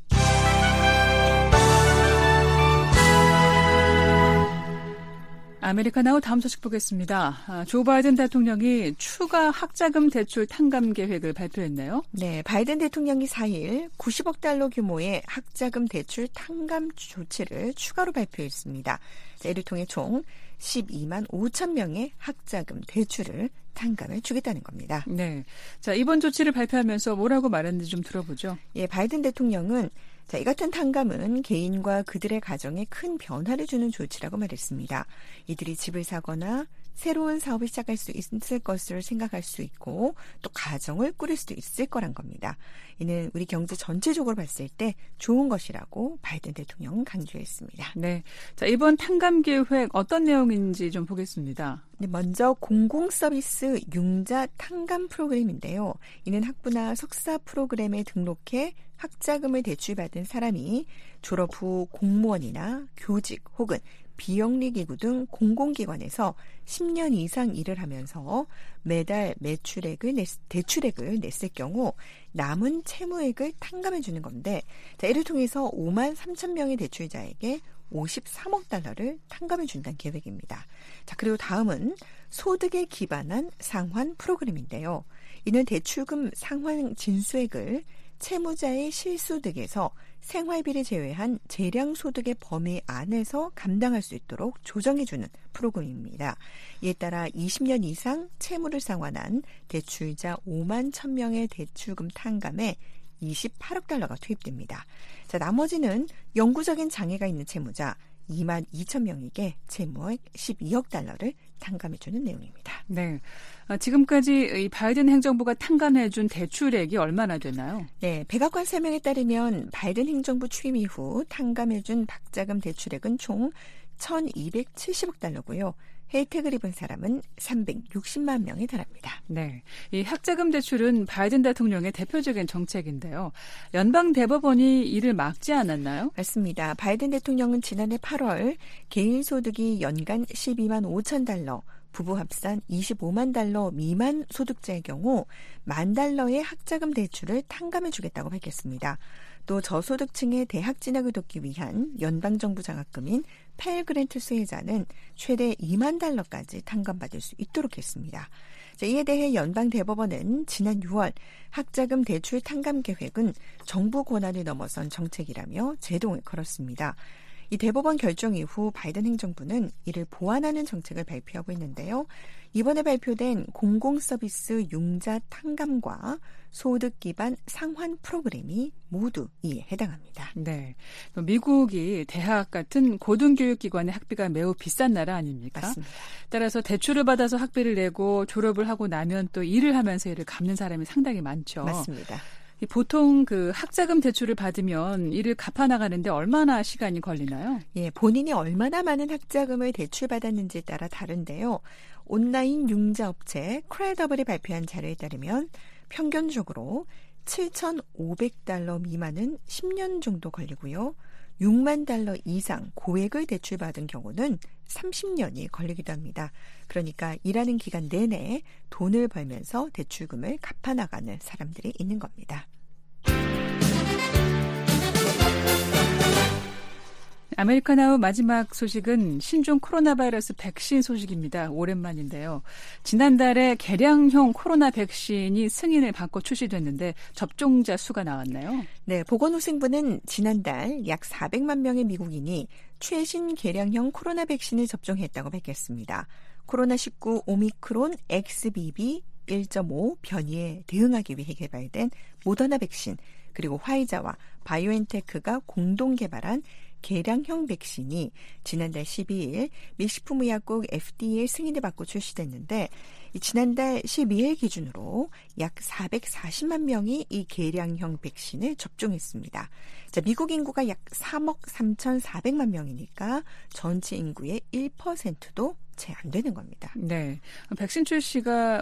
아메리카나우 다음 소식 보겠습니다. 조 바이든 대통령이 추가 학자금 대출 탕감 계획을 발표했네요. 네, 바이든 대통령이 4일 90억 달러 규모의 학자금 대출 탕감 조치를 추가로 발표했습니다. 자, 이를 통해 총 12만 5천 명의 학자금 대출을 탕감을 주겠다는 겁니다. 네, 자, 이번 조치를 발표하면서 뭐라고 말했는지 좀 들어보죠. 예, 바이든 대통령은 이 같은 탕감은 개인과 그들의 가정에 큰 변화를 주는 조치라고 말했습니다. 이들이 집을 사거나 새로운 사업을 시작할 수 있을 것을 생각할 수 있고 또 가정을 꾸릴 수도 있을 거란 겁니다. 이는 우리 경제 전체적으로 봤을 때 좋은 것이라고 바이든 대통령은 강조했습니다. 네, 자, 이번 탕감 계획 어떤 내용인지 좀 보겠습니다. 네, 먼저 공공서비스 융자 탕감 프로그램인데요. 이는 학부나 석사 프로그램에 등록해 학자금을 대출받은 사람이 졸업 후 공무원이나 교직 혹은 비영리기구 등 공공기관에서 10년 이상 일을 하면서 매달 대출액을 냈을 경우 남은 채무액을 탕감해 주는 건데, 자, 이를 통해서 5만 3천 명의 대출자에게 53억 달러를 탕감해 준다는 계획입니다. 자, 그리고 다음은 소득에 기반한 상환 프로그램인데요. 이는 대출금 상환 진수액을 채무자의 실소득에서 생활비를 제외한 재량소득의 범위 안에서 감당할 수 있도록 조정해주는 프로그램입니다. 이에 따라 20년 이상 채무를 상환한 대출자 5만 1,000명의 대출금 탕감에 28억 달러가 투입됩니다. 자, 나머지는 영구적인 장애가 있는 채무자 2만 2천 명에게 채무액 12억 달러를 탕감해주는 내용입니다. 네, 지금까지 이 바이든 행정부가 탕감해준 대출액이 얼마나 되나요? 네, 백악관 설명에 따르면 바이든 행정부 취임 이후 탕감해준 박자금 대출액은 총 1,270억 달러고요. 혜택을 입은 사람은 360만 명에 달합니다. 네, 이 학자금 대출은 바이든 대통령의 대표적인 정책인데요. 연방 대법원이 이를 막지 않았나요? 맞습니다. 바이든 대통령은 지난해 8월 개인 소득이 연간 12만 5천 달러, 부부 합산 25만 달러 미만 소득자의 경우 $10,000의 학자금 대출을 탕감해 주겠다고 밝혔습니다. 또 저소득층의 대학 진학을 돕기 위한 연방정부 장학금인 펠 그랜트 수혜자는 최대 $2만 달러까지 탕감받을 수 있도록 했습니다. 자, 이에 대해 연방 대법원은 지난 6월 학자금 대출 탕감 계획은 정부 권한을 넘어선 정책이라며 제동을 걸었습니다. 이 대법원 결정 이후 바이든 행정부는 이를 보완하는 정책을 발표하고 있는데요. 이번에 발표된 공공서비스 융자 탕감과 소득 기반 상환 프로그램이 모두 이에 해당합니다. 네, 미국이 대학 같은 고등교육기관의 학비가 매우 비싼 나라 아닙니까? 맞습니다. 따라서 대출을 받아서 학비를 내고 졸업을 하고 나면 또 일을 하면서 이를 갚는 사람이 상당히 많죠. 맞습니다. 보통 그 학자금 대출을 받으면 이를 갚아나가는데 얼마나 시간이 걸리나요? 예, 본인이 얼마나 많은 학자금을 대출받았는지에 따라 다른데요. 온라인 융자 업체 크레더블이 발표한 자료에 따르면 평균적으로 7,500달러 미만은 10년 정도 걸리고요. 6만 달러 이상 고액을 대출받은 경우는 30년이 걸리기도 합니다. 그러니까 일하는 기간 내내 돈을 벌면서 대출금을 갚아나가는 사람들이 있는 겁니다. 아메리카나우 마지막 소식은 신종 코로나 바이러스 백신 소식입니다. 오랜만인데요. 지난달에 개량형 코로나 백신이 승인을 받고 출시됐는데 접종자 수가 나왔나요? 네, 보건후생부는 지난달 약 400만 명의 미국인이 최신 개량형 코로나 백신을 접종했다고 밝혔습니다. 코로나19 오미크론 XBB.1.5 변이에 대응하기 위해 개발된 모더나 백신, 그리고 화이자와 바이오엔테크가 공동 개발한 개량형 백신이 지난달 12일 미 식품의약국 FDA 승인을 받고 출시됐는데 지난달 12일 기준으로 약 440만 명이 이 개량형 백신을 접종했습니다. 자, 미국 인구가 약 3억 3,400만 명이니까 전체 인구의 1%도 채 안 되는 겁니다. 네. 백신 출시가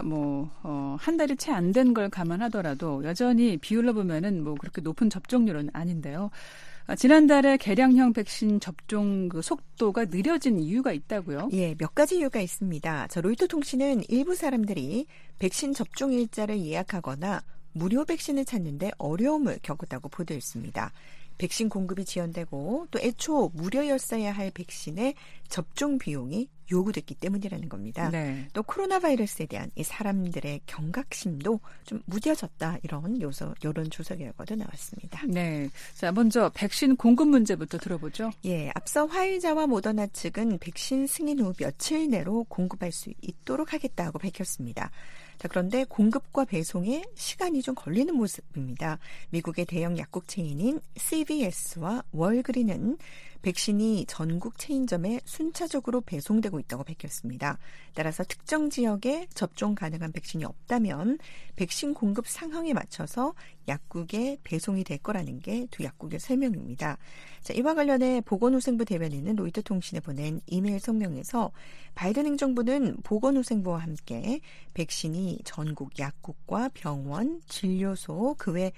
한 달이 채 안 된 걸 감안하더라도 여전히 비율로 보면은 그렇게 높은 접종률은 아닌데요. 지난달에 개량형 백신 접종 속도가 느려진 이유가 있다고요? 예, 몇 가지 이유가 있습니다. 로이터 통신은 일부 사람들이 백신 접종 일자를 예약하거나 무료 백신을 찾는데 어려움을 겪었다고 보도했습니다. 백신 공급이 지연되고 또 애초 무료였어야 할 백신의 접종 비용이 요구됐기 때문이라는 겁니다. 네. 또 코로나 바이러스에 대한 이 사람들의 경각심도 좀 무뎌졌다, 이런 여론 조사 결과도 나왔습니다. 네. 자, 먼저 백신 공급 문제부터 들어보죠. 예, 앞서 화이자와 모더나 측은 백신 승인 후 며칠 내로 공급할 수 있도록 하겠다고 밝혔습니다. 자, 그런데 공급과 배송에 시간이 좀 걸리는 모습입니다. 미국의 대형 약국 체인인 CVS와 월그린은 백신이 전국 체인점에 순차적으로 배송되고 있다고 밝혔습니다. 따라서 특정 지역에 접종 가능한 백신이 없다면 백신 공급 상황에 맞춰서 약국에 배송이 될 거라는 게 두 약국의 설명입니다. 자, 이와 관련해 보건후생부 대변인은 로이터 통신에 보낸 이메일 성명에서 바이든 행정부는 보건후생부와 함께 백신이 전국 약국과 병원, 진료소, 그 외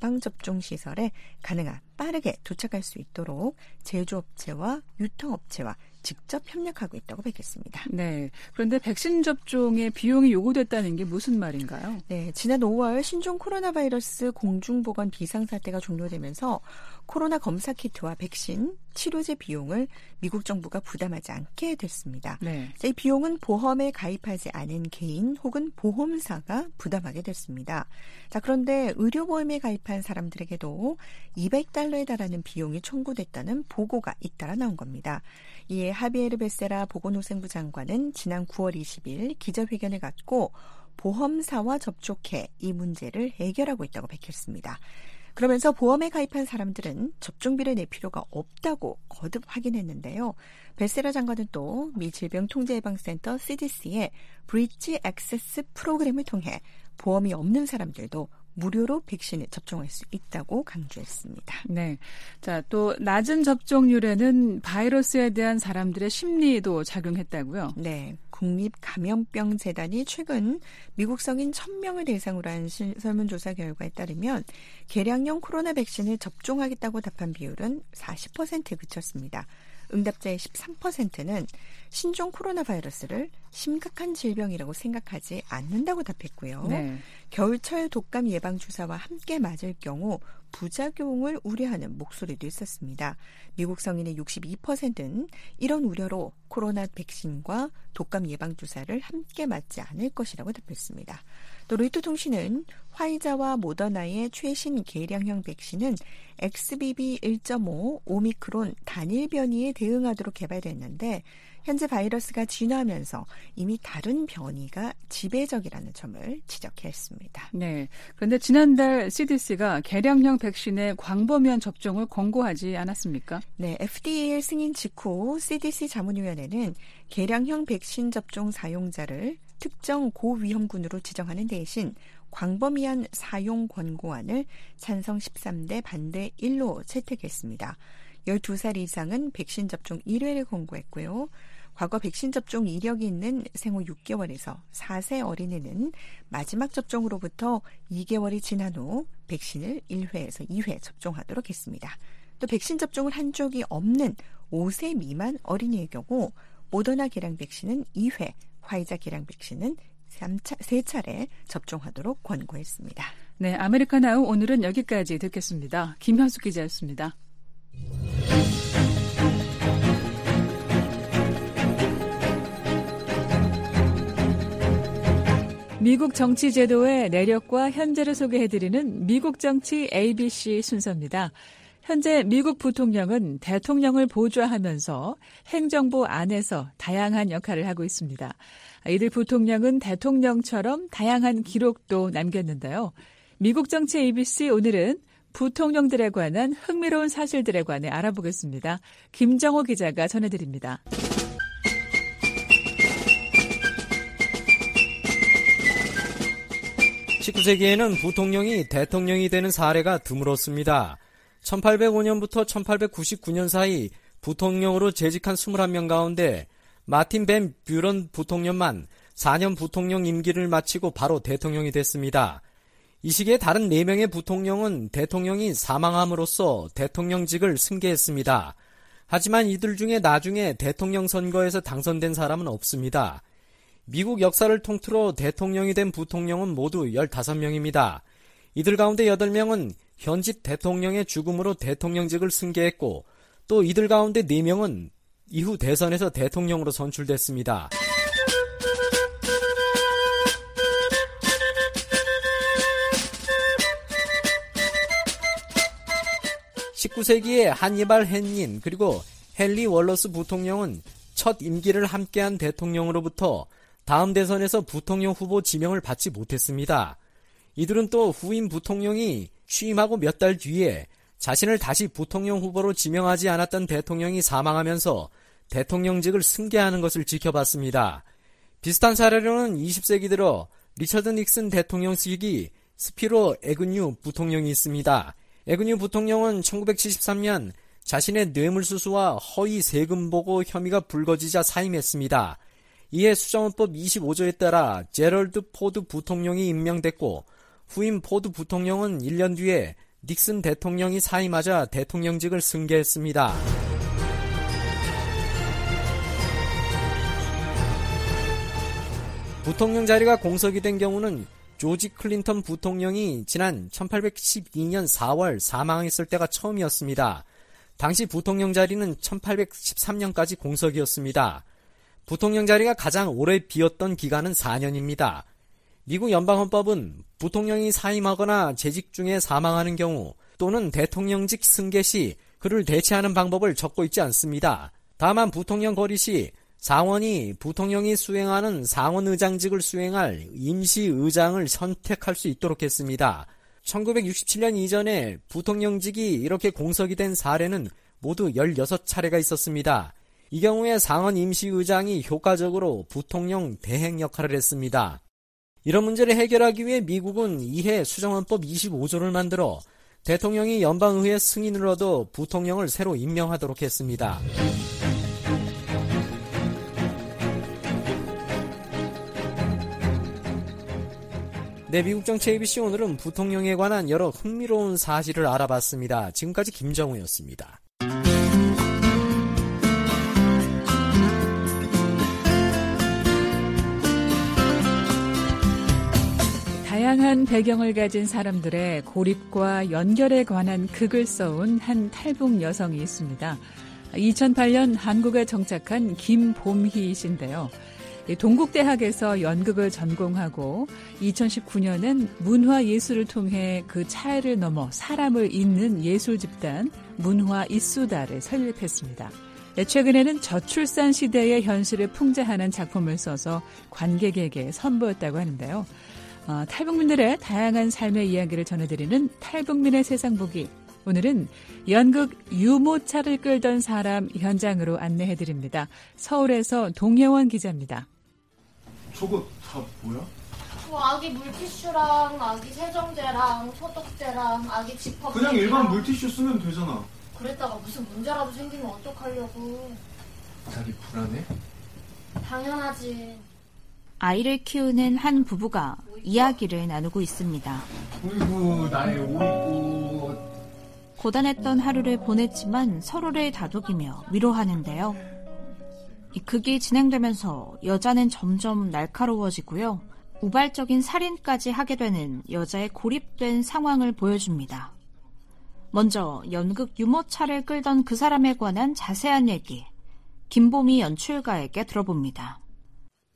예방접종시설에 가능한 빠르게 도착할 수 있도록 제조업체와 유통업체와 직접 협력하고 있다고 밝혔습니다. 네. 그런데 백신 접종에 비용이 요구됐다는 게 무슨 말인가요? 네. 지난 5월 신종 코로나 바이러스 공중보건 비상사태가 종료되면서 코로나 검사 키트와 백신, 치료제 비용을 미국 정부가 부담하지 않게 됐습니다. 네. 이 비용은 보험에 가입하지 않은 개인 혹은 보험사가 부담하게 됐습니다. 자, 그런데 의료보험에 가입한 사람들에게도 $200에 달하는 비용이 청구됐다는 보고가 잇따라 나온 겁니다. 이에 하비에르 베세라 보건후생부 장관은 지난 9월 20일 기자회견을 갖고 보험사와 접촉해 이 문제를 해결하고 있다고 밝혔습니다. 그러면서 보험에 가입한 사람들은 접종비를 낼 필요가 없다고 거듭 확인했는데요. 베세라 장관은 또 미 질병통제예방센터 CDC의 브릿지 액세스 프로그램을 통해 보험이 없는 사람들도 무료로 백신을 접종할 수 있다고 강조했습니다. 네. 자, 또 낮은 접종률에는 바이러스에 대한 사람들의 심리도 작용했다고요? 네. 국립감염병재단이 최근 미국 성인 1,000명을 대상으로 한 설문조사 결과에 따르면 개량형 코로나 백신을 접종하겠다고 답한 비율은 40%에 그쳤습니다. 응답자의 13%는 신종 코로나 바이러스를 심각한 질병이라고 생각하지 않는다고 답했고요. 네. 겨울철 독감 예방 주사와 함께 맞을 경우 부작용을 우려하는 목소리도 있었습니다. 미국 성인의 62%는 이런 우려로 코로나 백신과 독감 예방 주사를 함께 맞지 않을 것이라고 답했습니다. 또 로이터 통신은 화이자와 모더나의 최신 개량형 백신은 XBB.1.5 오미크론 단일 변이에 대응하도록 개발됐는데 현재 바이러스가 진화하면서 이미 다른 변이가 지배적이라는 점을 지적했습니다. 네. 그런데 지난달 CDC가 개량형 백신의 광범위한 접종을 권고하지 않았습니까? 네. FDA 승인 직후 CDC 자문위원회는 개량형 백신 접종 사용자를 특정 고위험군으로 지정하는 대신 광범위한 사용 권고안을 찬성 13대 반대 1로 채택했습니다. 12살 이상은 백신 접종 1회를 권고했고요. 과거 백신 접종 이력이 있는 생후 6개월에서 4세 어린이는 마지막 접종으로부터 2개월이 지난 후 백신을 1회에서 2회 접종하도록 했습니다. 또 백신 접종을 한 적이 없는 5세 미만 어린이의 경우 모더나 개량 백신은 2회, 화이자 개량 백신은 3차례 접종하도록 권고했습니다. 네, 아메리카나우 오늘은 여기까지 듣겠습니다. 김현숙 기자였습니다. 미국 정치 제도의 내력과 현재를 소개해드리는 미국 정치 ABC 순서입니다. 현재 미국 부통령은 대통령을 보좌하면서 행정부 안에서 다양한 역할을 하고 있습니다. 이들 부통령은 대통령처럼 다양한 기록도 남겼는데요. 미국 정치 ABC 오늘은 부통령들에 관한 흥미로운 사실들에 관해 알아보겠습니다. 김정호 기자가 전해드립니다. 19세기에는 부통령이 대통령이 되는 사례가 드물었습니다. 1805년부터 1899년 사이 부통령으로 재직한 21명 가운데 마틴 벤 뷰런 부통령만 4년 부통령 임기를 마치고 바로 대통령이 됐습니다. 이 시기에 다른 4명의 부통령은 대통령이 사망함으로써 대통령직을 승계했습니다. 하지만 이들 중에 나중에 대통령 선거에서 당선된 사람은 없습니다. 미국 역사를 통틀어 대통령이 된 부통령은 모두 15명입니다. 이들 가운데 8명은 현직 대통령의 죽음으로 대통령직을 승계했고 또 이들 가운데 4명은 이후 대선에서 대통령으로 선출됐습니다. 19세기에 한니발 헨린 그리고 헨리 월러스 부통령은 첫 임기를 함께한 대통령으로부터 다음 대선에서 부통령 후보 지명을 받지 못했습니다. 이들은 또 후임 부통령이 취임하고 몇 달 뒤에 자신을 다시 부통령 후보로 지명하지 않았던 대통령이 사망하면서 대통령직을 승계하는 것을 지켜봤습니다. 비슷한 사례로는 20세기 들어 리처드 닉슨 대통령 시기 스피로 애그뉴 부통령이 있습니다. 애그뉴 부통령은 1973년 자신의 뇌물수수와 허위 세금 보고 혐의가 불거지자 사임했습니다. 이에 수정헌법 25조에 따라 제럴드 포드 부통령이 임명됐고 후임 포드 부통령은 1년 뒤에 닉슨 대통령이 사임하자 대통령직을 승계했습니다. 부통령 자리가 공석이 된 경우는 조지 클린턴 부통령이 지난 1812년 4월 사망했을 때가 처음이었습니다. 당시 부통령 자리는 1813년까지 공석이었습니다. 부통령 자리가 가장 오래 비었던 기간은 4년입니다. 미국 연방헌법은 부통령이 사임하거나 재직 중에 사망하는 경우 또는 대통령직 승계 시 그를 대체하는 방법을 적고 있지 않습니다. 다만 부통령 거리 시 상원이 부통령이 수행하는 상원의장직을 수행할 임시의장을 선택할 수 있도록 했습니다. 1967년 이전에 부통령직이 이렇게 공석이 된 사례는 모두 16차례가 있었습니다. 이 경우에 상원 임시의장이 효과적으로 부통령 대행 역할을 했습니다. 이런 문제를 해결하기 위해 미국은 이해 수정헌법 25조를 만들어 대통령이 연방의회 승인을 얻어 부통령을 새로 임명하도록 했습니다. 네, 미국 정치 ABC 오늘은 부통령에 관한 여러 흥미로운 사실을 알아봤습니다. 지금까지 김정우였습니다. 다양한 배경을 가진 사람들의 고립과 연결에 관한 극을 써온 한 탈북 여성이 있습니다. 2008년 한국에 정착한 김봄희 씨인데요. 동국대학에서 연극을 전공하고 2019년엔 문화예술을 통해 그 차이를 넘어 사람을 잇는 예술집단 문화이수다를 설립했습니다. 최근에는 저출산 시대의 현실을 풍자하는 작품을 써서 관객에게 선보였다고 하는데요. 탈북민들의 다양한 삶의 이야기를 전해드리는 탈북민의 세상 보기. 오늘은 연극 유모차를 끌던 사람 현장으로 안내해드립니다. 서울에서 동예원 기자입니다. 저거 다 뭐야? 아기 물티슈랑 아기 세정제랑 소독제랑 아기 지퍼. 그냥 일반 물티슈 쓰면 되잖아. 그랬다가 무슨 문제라도 생기면 어떡하려고. 자기 불안해? 당연하지. 아이를 키우는 한 부부가 이야기를 나누고 있습니다. 어이구 나의 오이꽃. 고단했던 하루를 보냈지만 서로를 다독이며 위로하는데요. 이 극이 진행되면서 여자는 점점 날카로워지고요. 우발적인 살인까지 하게 되는 여자의 고립된 상황을 보여줍니다. 먼저 연극 유모차를 끌던 그 사람에 관한 자세한 얘기, 김봄희 연출가에게 들어봅니다.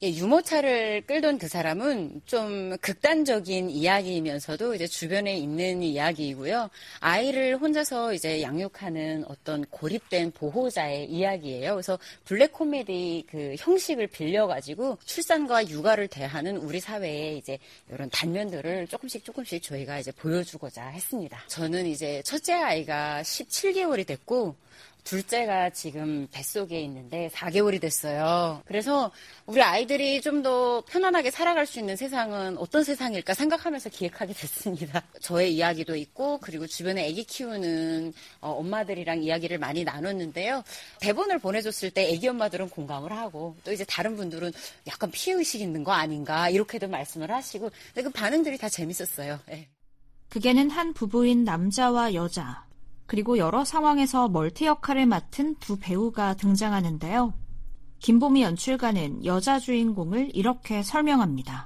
유모차를 끌던 그 사람은 좀 극단적인 이야기이면서도 이제 주변에 있는 이야기이고요. 아이를 혼자서 이제 양육하는 어떤 고립된 보호자의 이야기예요. 그래서 블랙 코미디 그 형식을 빌려가지고 출산과 육아를 대하는 우리 사회의 이제 이런 단면들을 조금씩 저희가 이제 보여주고자 했습니다. 저는 이제 첫째 아이가 17개월이 됐고 둘째가 지금 뱃속에 있는데 4개월이 됐어요. 그래서 우리 아이들이 좀 더 편안하게 살아갈 수 있는 세상은 어떤 세상일까 생각하면서 기획하게 됐습니다. 저의 이야기도 있고 그리고 주변에 아기 키우는 엄마들이랑 이야기를 많이 나눴는데요. 대본을 보내줬을 때 아기 엄마들은 공감을 하고 또 이제 다른 분들은 약간 피해의식 있는 거 아닌가 이렇게도 말씀을 하시고 근데 그 반응들이 다 재밌었어요. 네. 극에는 한 부부인 남자와 여자 그리고 여러 상황에서 멀티 역할을 맡은 두 배우가 등장하는데요. 김보미 연출가는 여자 주인공을 이렇게 설명합니다.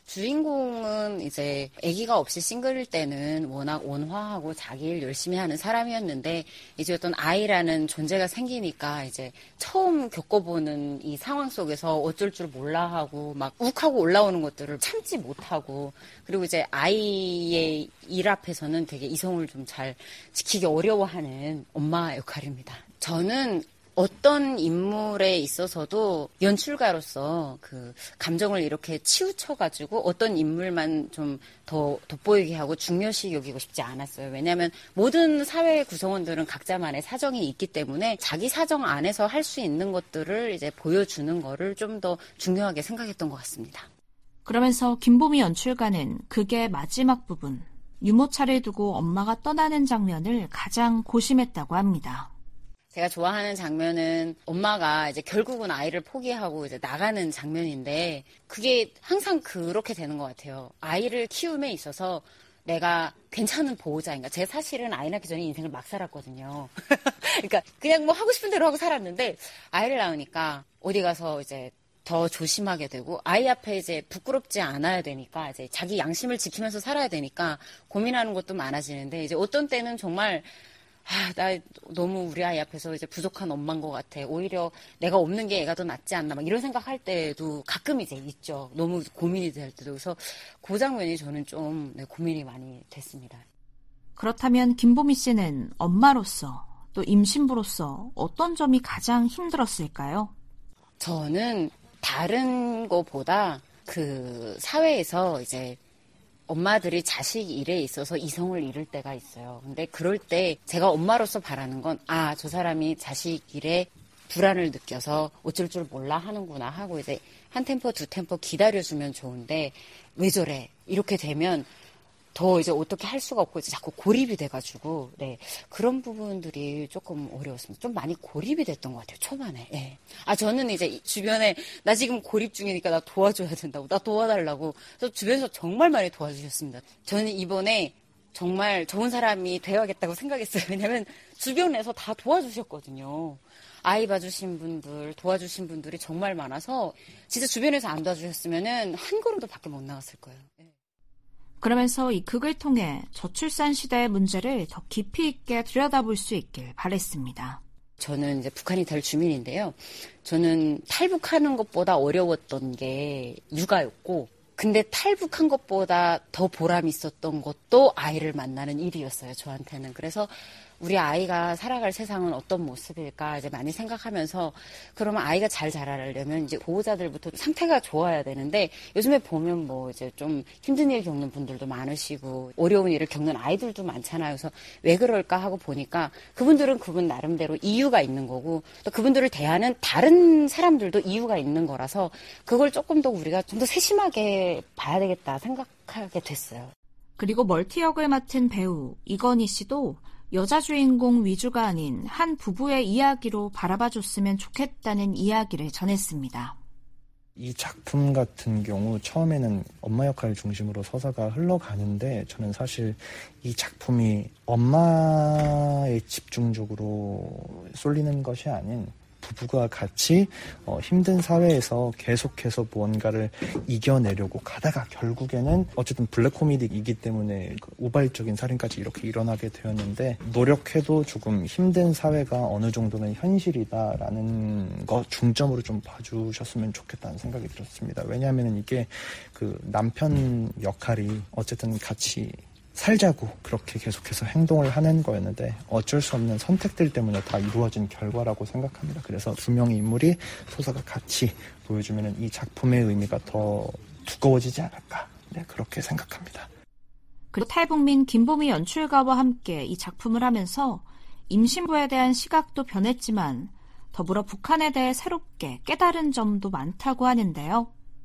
주인공은 이제 아기가 없이 싱글일 때는 워낙 온화하고 자기 일 열심히 하는 사람이었는데 이제 어떤 아이라는 존재가 생기니까 이제 처음 겪어보는 이 상황 속에서 어쩔 줄 몰라 하고 막 욱하고 올라오는 것들을 참지 못하고 그리고 이제 아이의 일 앞에서는 되게 이성을 좀 잘 지키기 어려워하는 엄마 역할입니다. 저는 어떤 인물에 있어서도 연출가로서 그 감정을 이렇게 치우쳐가지고 어떤 인물만 좀 더 돋보이게 하고 중요시 여기고 싶지 않았어요. 왜냐하면 모든 사회 구성원들은 각자만의 사정이 있기 때문에 자기 사정 안에서 할 수 있는 것들을 이제 보여주는 거를 좀 더 중요하게 생각했던 것 같습니다. 그러면서 김보미 연출가는 극의 마지막 부분, 유모차를 두고 엄마가 떠나는 장면을 가장 고심했다고 합니다. 제가 좋아하는 장면은 엄마가 이제 결국은 아이를 포기하고 이제 나가는 장면인데 그게 항상 그렇게 되는 것 같아요. 아이를 키움에 있어서 내가 괜찮은 보호자인가. 제가 사실은 아이 낳기 전에 인생을 막 살았거든요. 그러니까 그냥 뭐 하고 싶은 대로 하고 살았는데 아이를 낳으니까 어디 가서 이제 더 조심하게 되고 아이 앞에 이제 부끄럽지 않아야 되니까 이제 자기 양심을 지키면서 살아야 되니까 고민하는 것도 많아지는데 이제 어떤 때는 정말 나 너무 우리 아이 앞에서 이제 부족한 엄마인 것 같아. 오히려 내가 없는 게 애가 더 낫지 않나. 막 이런 생각할 때도 가끔 이제 있죠. 너무 고민이 될 때도. 그래서 그 장면이 저는 좀 고민이 많이 됐습니다. 그렇다면 김보미 씨는 엄마로서 또 임신부로서 어떤 점이 가장 힘들었을까요? 저는 다른 것보다 그 사회에서 이제 엄마들이 자식 일에 있어서 이성을 잃을 때가 있어요. 근데 그럴 때 제가 엄마로서 바라는 건 저 사람이 자식 일에 불안을 느껴서 어쩔 줄 몰라 하는구나 하고 이제 한 템포 두 템포 기다려주면 좋은데 왜 저래? 이렇게 되면 더 이제 어떻게 할 수가 없고 이제 자꾸 고립이 돼가지고 그런 부분들이 조금 어려웠습니다. 좀 많이 고립이 됐던 것 같아요. 초반에. 네. 저는 이제 주변에 나 지금 고립 중이니까 나 도와줘야 된다고 나 도와달라고 그래서 주변에서 정말 많이 도와주셨습니다. 저는 이번에 정말 좋은 사람이 되어야겠다고 생각했어요. 왜냐하면 주변에서 다 도와주셨거든요. 아이 봐주신 분들, 도와주신 분들이 정말 많아서 진짜 주변에서 안 도와주셨으면은 한 걸음도 밖에 못 나갔을 거예요. 그러면서 이 극을 통해 저출산 시대의 문제를 더 깊이 있게 들여다볼 수 있길 바랬습니다. 저는 이제 북한 이탈 주민인데요. 저는 탈북하는 것보다 어려웠던 게 육아였고 근데 탈북한 것보다 더 보람 있었던 것도 아이를 만나는 일이었어요. 저한테는. 그래서 우리 아이가 살아갈 세상은 어떤 모습일까 이제 많이 생각하면서 그러면 아이가 잘 자라려면 이제 보호자들부터 상태가 좋아야 되는데 요즘에 보면 뭐 이제 좀 힘든 일 겪는 분들도 많으시고 어려운 일을 겪는 아이들도 많잖아요. 그래서 왜 그럴까 하고 보니까 그분들은 그분 나름대로 이유가 있는 거고 또 그분들을 대하는 다른 사람들도 이유가 있는 거라서 그걸 조금 더 우리가 좀 더 세심하게 봐야 되겠다 생각하게 됐어요. 그리고 멀티 역을 맡은 배우 이건희 씨도 여자 주인공 위주가 아닌 한 부부의 이야기로 바라봐줬으면 좋겠다는 이야기를 전했습니다. 이 작품 같은 경우 처음에는 엄마 역할 중심으로 서사가 흘러가는데 저는 사실 이 작품이 엄마에 집중적으로 쏠리는 것이 아닌 부부가 같이 힘든 사회에서 계속해서 무언가를 이겨내려고 가다가 결국에는 어쨌든 블랙 코미디이기 때문에 우발적인 살인까지 이렇게 일어나게 되었는데 노력해도 조금 힘든 사회가 어느 정도는 현실이다라는 거 중점으로 좀 봐주셨으면 좋겠다는 생각이 들었습니다. 왜냐하면 이게 그 남편 역할이 어쨌든 같이 살자고 그렇게 계속해서 행동을 하는 거였는데 어쩔 수 없는 선택들 때문에 다 이루어진 결과라고 생각합니다. 그래서 두 명의 인물이 소사가 같이 보여주면 이 작품의 의미가 더 두꺼워지지 않을까 그렇게 생각합니다. 그리고 탈북민 김보미 연출가와 함께 이 작품을 하면서 임신부에 대한 시각도 변했지만 더불어 북한에 대해 새롭게 깨달은 점도 많다고 하는데요.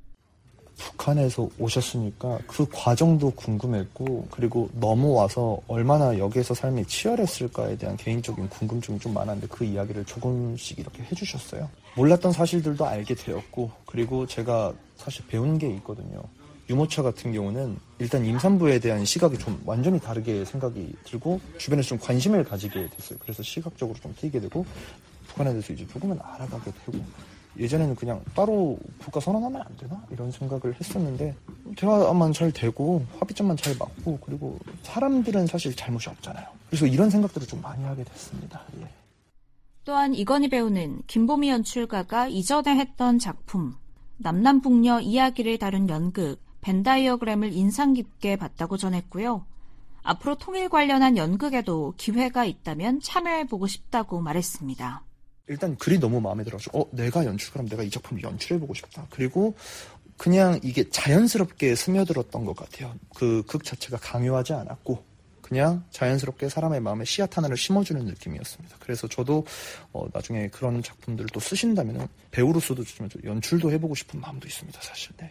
북한에서 오셨으니까 그 과정도 궁금했고 그리고 넘어와서 얼마나 여기에서 삶이 치열했을까에 대한 개인적인 궁금증이 좀 많았는데 그 이야기를 조금씩 이렇게 해주셨어요. 몰랐던 사실들도 알게 되었고 그리고 제가 사실 배운 게 있거든요. 유모차 같은 경우는 일단 임산부에 대한 시각이 좀 완전히 다르게 생각이 들고 주변에서 좀 관심을 가지게 됐어요. 그래서 시각적으로 좀 튀게 되고 북한에 대해서 이제 조금은 알아가게 되고 예전에는 그냥 따로 국가 선언하면 안 되나? 이런 생각을 했었는데 대화만 잘 되고 합의점만 잘 맞고 그리고 사람들은 사실 잘못이 없잖아요. 그래서 이런 생각들을 좀 많이 하게 됐습니다. 예. 또한 이건희 배우는 김보미 연출가가 이전에 했던 작품 남남북녀 이야기를 다룬 연극 벤다이어그램을 인상 깊게 봤다고 전했고요. 앞으로 통일 관련한 연극에도 기회가 있다면 참여해보고 싶다고 말했습니다. 일단 글이 너무 마음에 들어서 내가 연출가라면 내가 이 작품을 연출해보고 싶다. 그리고 그냥 이게 자연스럽게 스며들었던 것 같아요. 그 극 자체가 강요하지 않았고 그냥 자연스럽게 사람의 마음에 씨앗 하나를 심어주는 느낌이었습니다. 그래서 저도 나중에 그런 작품들을 또 쓰신다면 배우로서도 좀 연출도 해보고 싶은 마음도 있습니다. 사실. 네.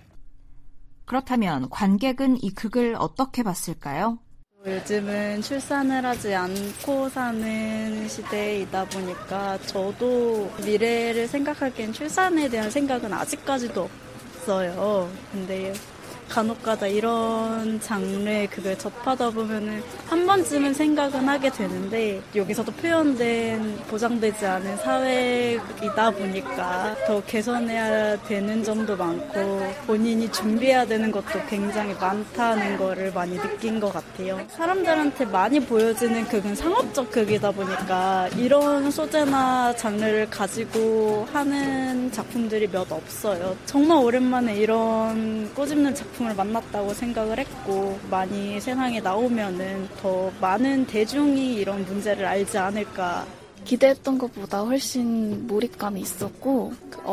그렇다면 관객은 이 극을 어떻게 봤을까요? 요즘은 출산을 하지 않고 사는 시대이다 보니까 저도 미래를 생각하기엔 출산에 대한 생각은 아직까지도 없어요. 근데 간혹가다 이런 장르의 극을 접하다 보면은 한 번쯤은 생각은 하게 되는데 여기서도 표현된 보장되지 않은 사회이다 보니까 더 개선해야 되는 점도 많고 본인이 준비해야 되는 것도 굉장히 많다는 거를 많이 느낀 것 같아요. 사람들한테 많이 보여지는 극은 상업적 극이다 보니까 이런 소재나 장르를 가지고 하는 작품들이 몇 없어요. 정말 오랜만에 이런 꼬집는 작품을 만났다고 생각을 했고 많이 세상에 나오면은 더 많은 대중이 이런 문제를 알지 않을까. 기대했던 것보다 훨씬 몰입감이 있었고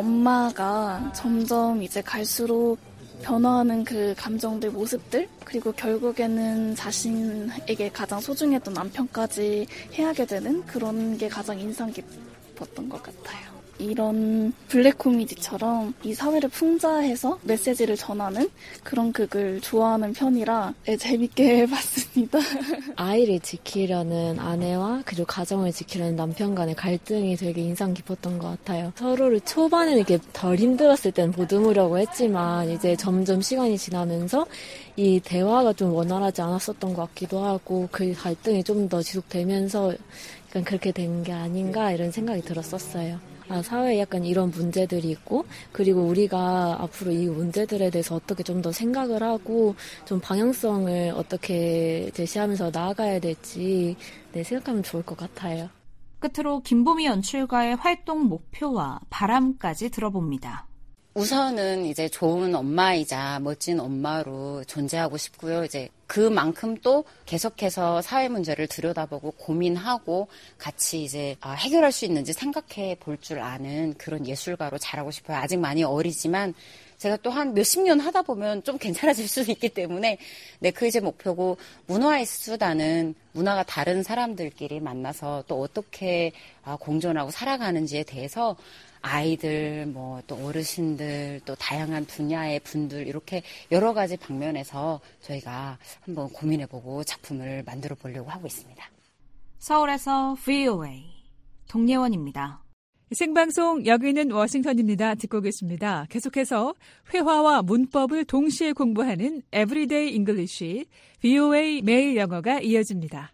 엄마가 점점 이제 갈수록 변화하는 그 감정들, 모습들 그리고 결국에는 자신에게 가장 소중했던 남편까지 해하게 되는 그런 게 가장 인상 깊었던 것 같아요. 이런 블랙 코미디처럼 이 사회를 풍자해서 메시지를 전하는 그런 극을 좋아하는 편이라 재밌게 봤습니다. 아이를 지키려는 아내와 그리고 가정을 지키려는 남편 간의 갈등이 되게 인상 깊었던 것 같아요. 서로를 초반에는 이렇게 덜 힘들었을 때는 보듬으려고 했지만 이제 점점 시간이 지나면서 이 대화가 좀 원활하지 않았었던 것 같기도 하고 그 갈등이 좀 더 지속되면서 약간 그렇게 된 게 아닌가 이런 생각이 들었었어요. 사회에 약간 이런 문제들이 있고 그리고 우리가 앞으로 이 문제들에 대해서 어떻게 좀 더 생각을 하고 좀 방향성을 어떻게 제시하면서 나아가야 될지 생각하면 좋을 것 같아요. 끝으로 김보미 연출가의 활동 목표와 바람까지 들어봅니다. 우선은 이제 좋은 엄마이자 멋진 엄마로 존재하고 싶고요. 이제 그만큼 또 계속해서 사회 문제를 들여다보고 고민하고 같이 이제 해결할 수 있는지 생각해 볼 줄 아는 그런 예술가로 자라고 싶어요. 아직 많이 어리지만 제가 또 한 몇십 년 하다 보면 좀 괜찮아질 수도 있기 때문에 그 이제 목표고 문화의 수다는 문화가 다른 사람들끼리 만나서 또 어떻게 공존하고 살아가는지에 대해서 아이들, 또 어르신들, 또 다양한 분야의 분들 이렇게 여러 가지 방면에서 저희가 한번 고민해보고 작품을 만들어 보려고 하고 있습니다. 서울에서 VOA 동예원입니다. 생방송 여기는 워싱턴입니다. 듣고 계십니다. 계속해서 회화와 문법을 동시에 공부하는 Everyday English, VOA 매일 영어가 이어집니다.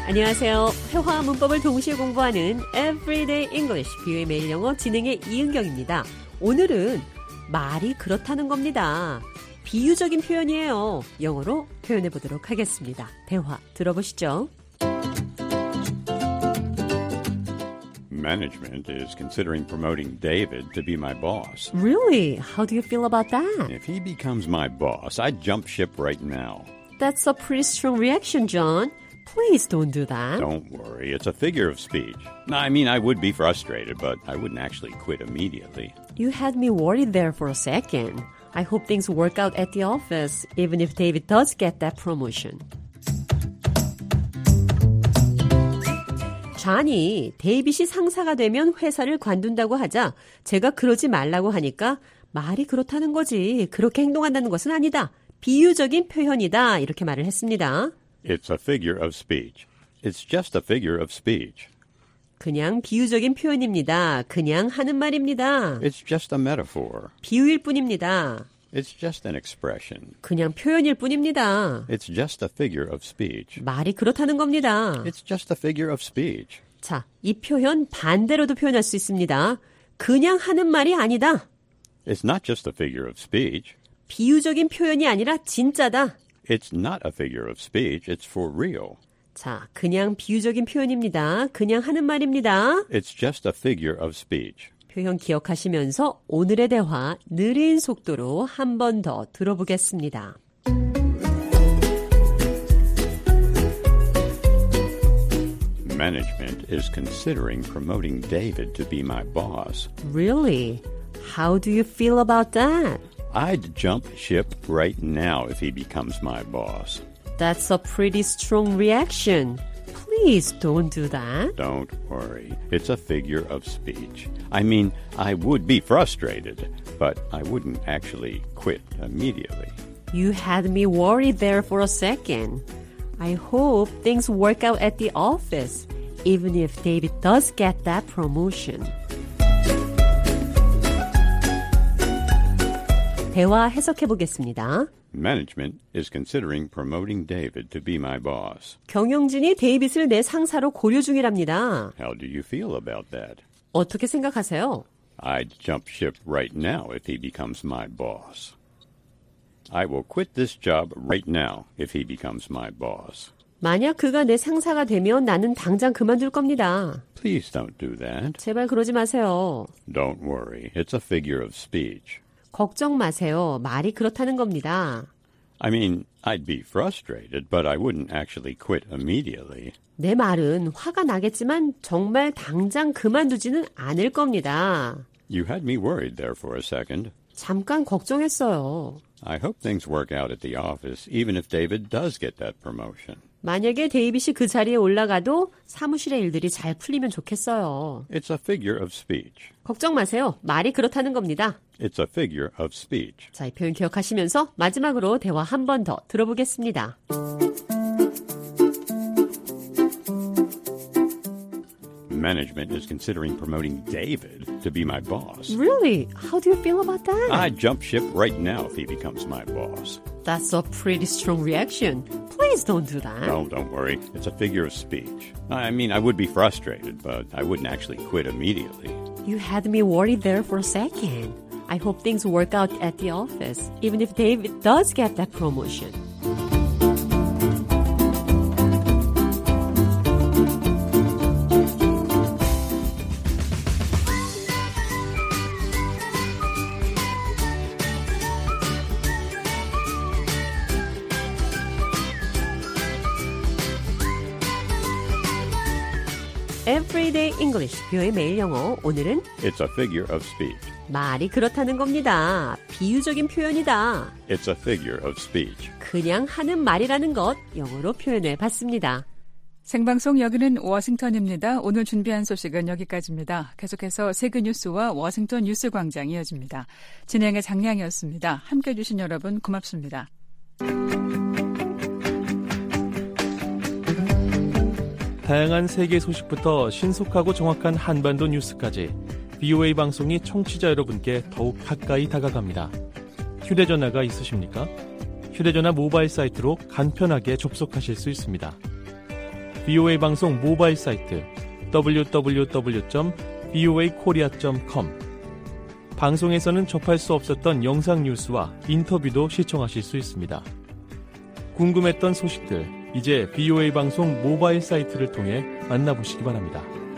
안녕하세요. 회화와 문법을 동시에 공부하는 Everyday English, BO의 매일 영어 진행의 이은경입니다. 오늘은 말이 그렇다는 겁니다. 비유적인 표현이에요. 영어로 표현해 보도록 하겠습니다. 대화 들어보시죠. Management is considering promoting David to be my boss. Really? How do you feel about that? If he becomes my boss, I'd jump ship right now. That's a pretty strong reaction, John. Please don't do that. Don't worry, it's a figure of speech. I mean, I would be frustrated, but I wouldn't actually quit immediately. You had me worried there for a second. I hope things work out at the office, even if David does get that promotion. 존이 데이빗이 상사가 되면 회사를 관둔다고 하자 제가 그러지 말라고 하니까 말이 그렇다는 거지. 그렇게 행동한다는 것은 아니다. 비유적인 표현이다. 이렇게 말을 했습니다. It's a figure of speech. It's just a figure of speech. 그냥 비유적인 표현입니다. 그냥 하는 말입니다. It's just a metaphor. 비유일 뿐입니다. It's just an expression. 그냥 표현일 뿐입니다. It's just a figure of speech. 말이 그렇다는 겁니다. It's just a figure of speech. 자, 이 표현 반대로도 표현할 수 있습니다. 그냥 하는 말이 아니다. It's not just a figure of speech. 비유적인 표현이 아니라 진짜다. It's not a figure of speech. It's for real. 자, 그냥 비유적인 표현입니다. 그냥 하는 말입니다. It's just a figure of speech. 표현 기억하시면서 오늘의 대화 느린 속도로 한 번 더 들어보겠습니다. Management is considering promoting David to be my boss. Really? How do you feel about that? I'd jump ship right now if he becomes my boss. That's a pretty strong reaction. Please don't do that. Don't worry. It's a figure of speech. I mean, I would be frustrated, but I wouldn't actually quit immediately. You had me worried there for a second. I hope things work out at the office, even if David does get that promotion. 대화 해석해 보겠습니다. Management is considering promoting David to be my boss. 경영진이 데이빗을 내 상사로 고려 중이랍니다. How do you feel about that? 어떻게 생각하세요? I'd jump ship right now if he becomes my boss. I will quit this job right now if he becomes my boss. 만약 그가 내 상사가 되면 나는 당장 그만둘 겁니다. Please don't do that. 제발 그러지 마세요. Don't worry. It's a figure of speech. 걱정 마세요. 말이 그렇다는 겁니다. I mean, I'd be frustrated, but I wouldn't actually quit immediately. 내 말은 화가 나겠지만 정말 당장 그만두지는 않을 겁니다. You had me worried there for a second. 잠깐 걱정했어요. I hope things work out at the office, even if David does get that promotion. 만약에 데이빗이 그 자리에 올라가도 사무실의 일들이 잘 풀리면 좋겠어요. It's a figure of speech. 걱정 마세요. 말이 그렇다는 겁니다. It's a figure of speech. 자, 이 표현 기억하시면서 마지막으로 대화 한 번 더 들어보겠습니다. Management is considering promoting David to be my boss. Really? How do you feel about that? I'd jump ship right now if he becomes my boss. That's a pretty strong reaction. Please don't do that. No, don't worry. It's a figure of speech. I mean, I would be frustrated, but I wouldn't actually quit immediately. You had me worried there for a second. I hope things work out at the office, even if David does get that promotion. Everyday English, 뷰의 매일 영어. 오늘은 It's a figure of speech. 말이 그렇다는 겁니다. 비유적인 표현이다. It's a figure of speech. 그냥 하는 말이라는 것 영어로 표현해 봤습니다. 생방송 여기는 워싱턴입니다. 오늘 준비한 소식은 여기까지입니다. 계속해서 세계 뉴스와 워싱턴 뉴스 광장 이어집니다. 진행의 장량이었습니다. 함께해 주신 여러분 고맙습니다. 다양한 세계 소식부터 신속하고 정확한 한반도 뉴스까지 BOA 방송이 청취자 여러분께 더욱 가까이 다가갑니다. 휴대전화가 있으십니까? 휴대전화 모바일 사이트로 간편하게 접속하실 수 있습니다. BOA 방송 모바일 사이트 www.boakorea.com 방송에서는 접할 수 없었던 영상 뉴스와 인터뷰도 시청하실 수 있습니다. 궁금했던 소식들, 이제 BOA 방송 모바일 사이트를 통해 만나보시기 바랍니다.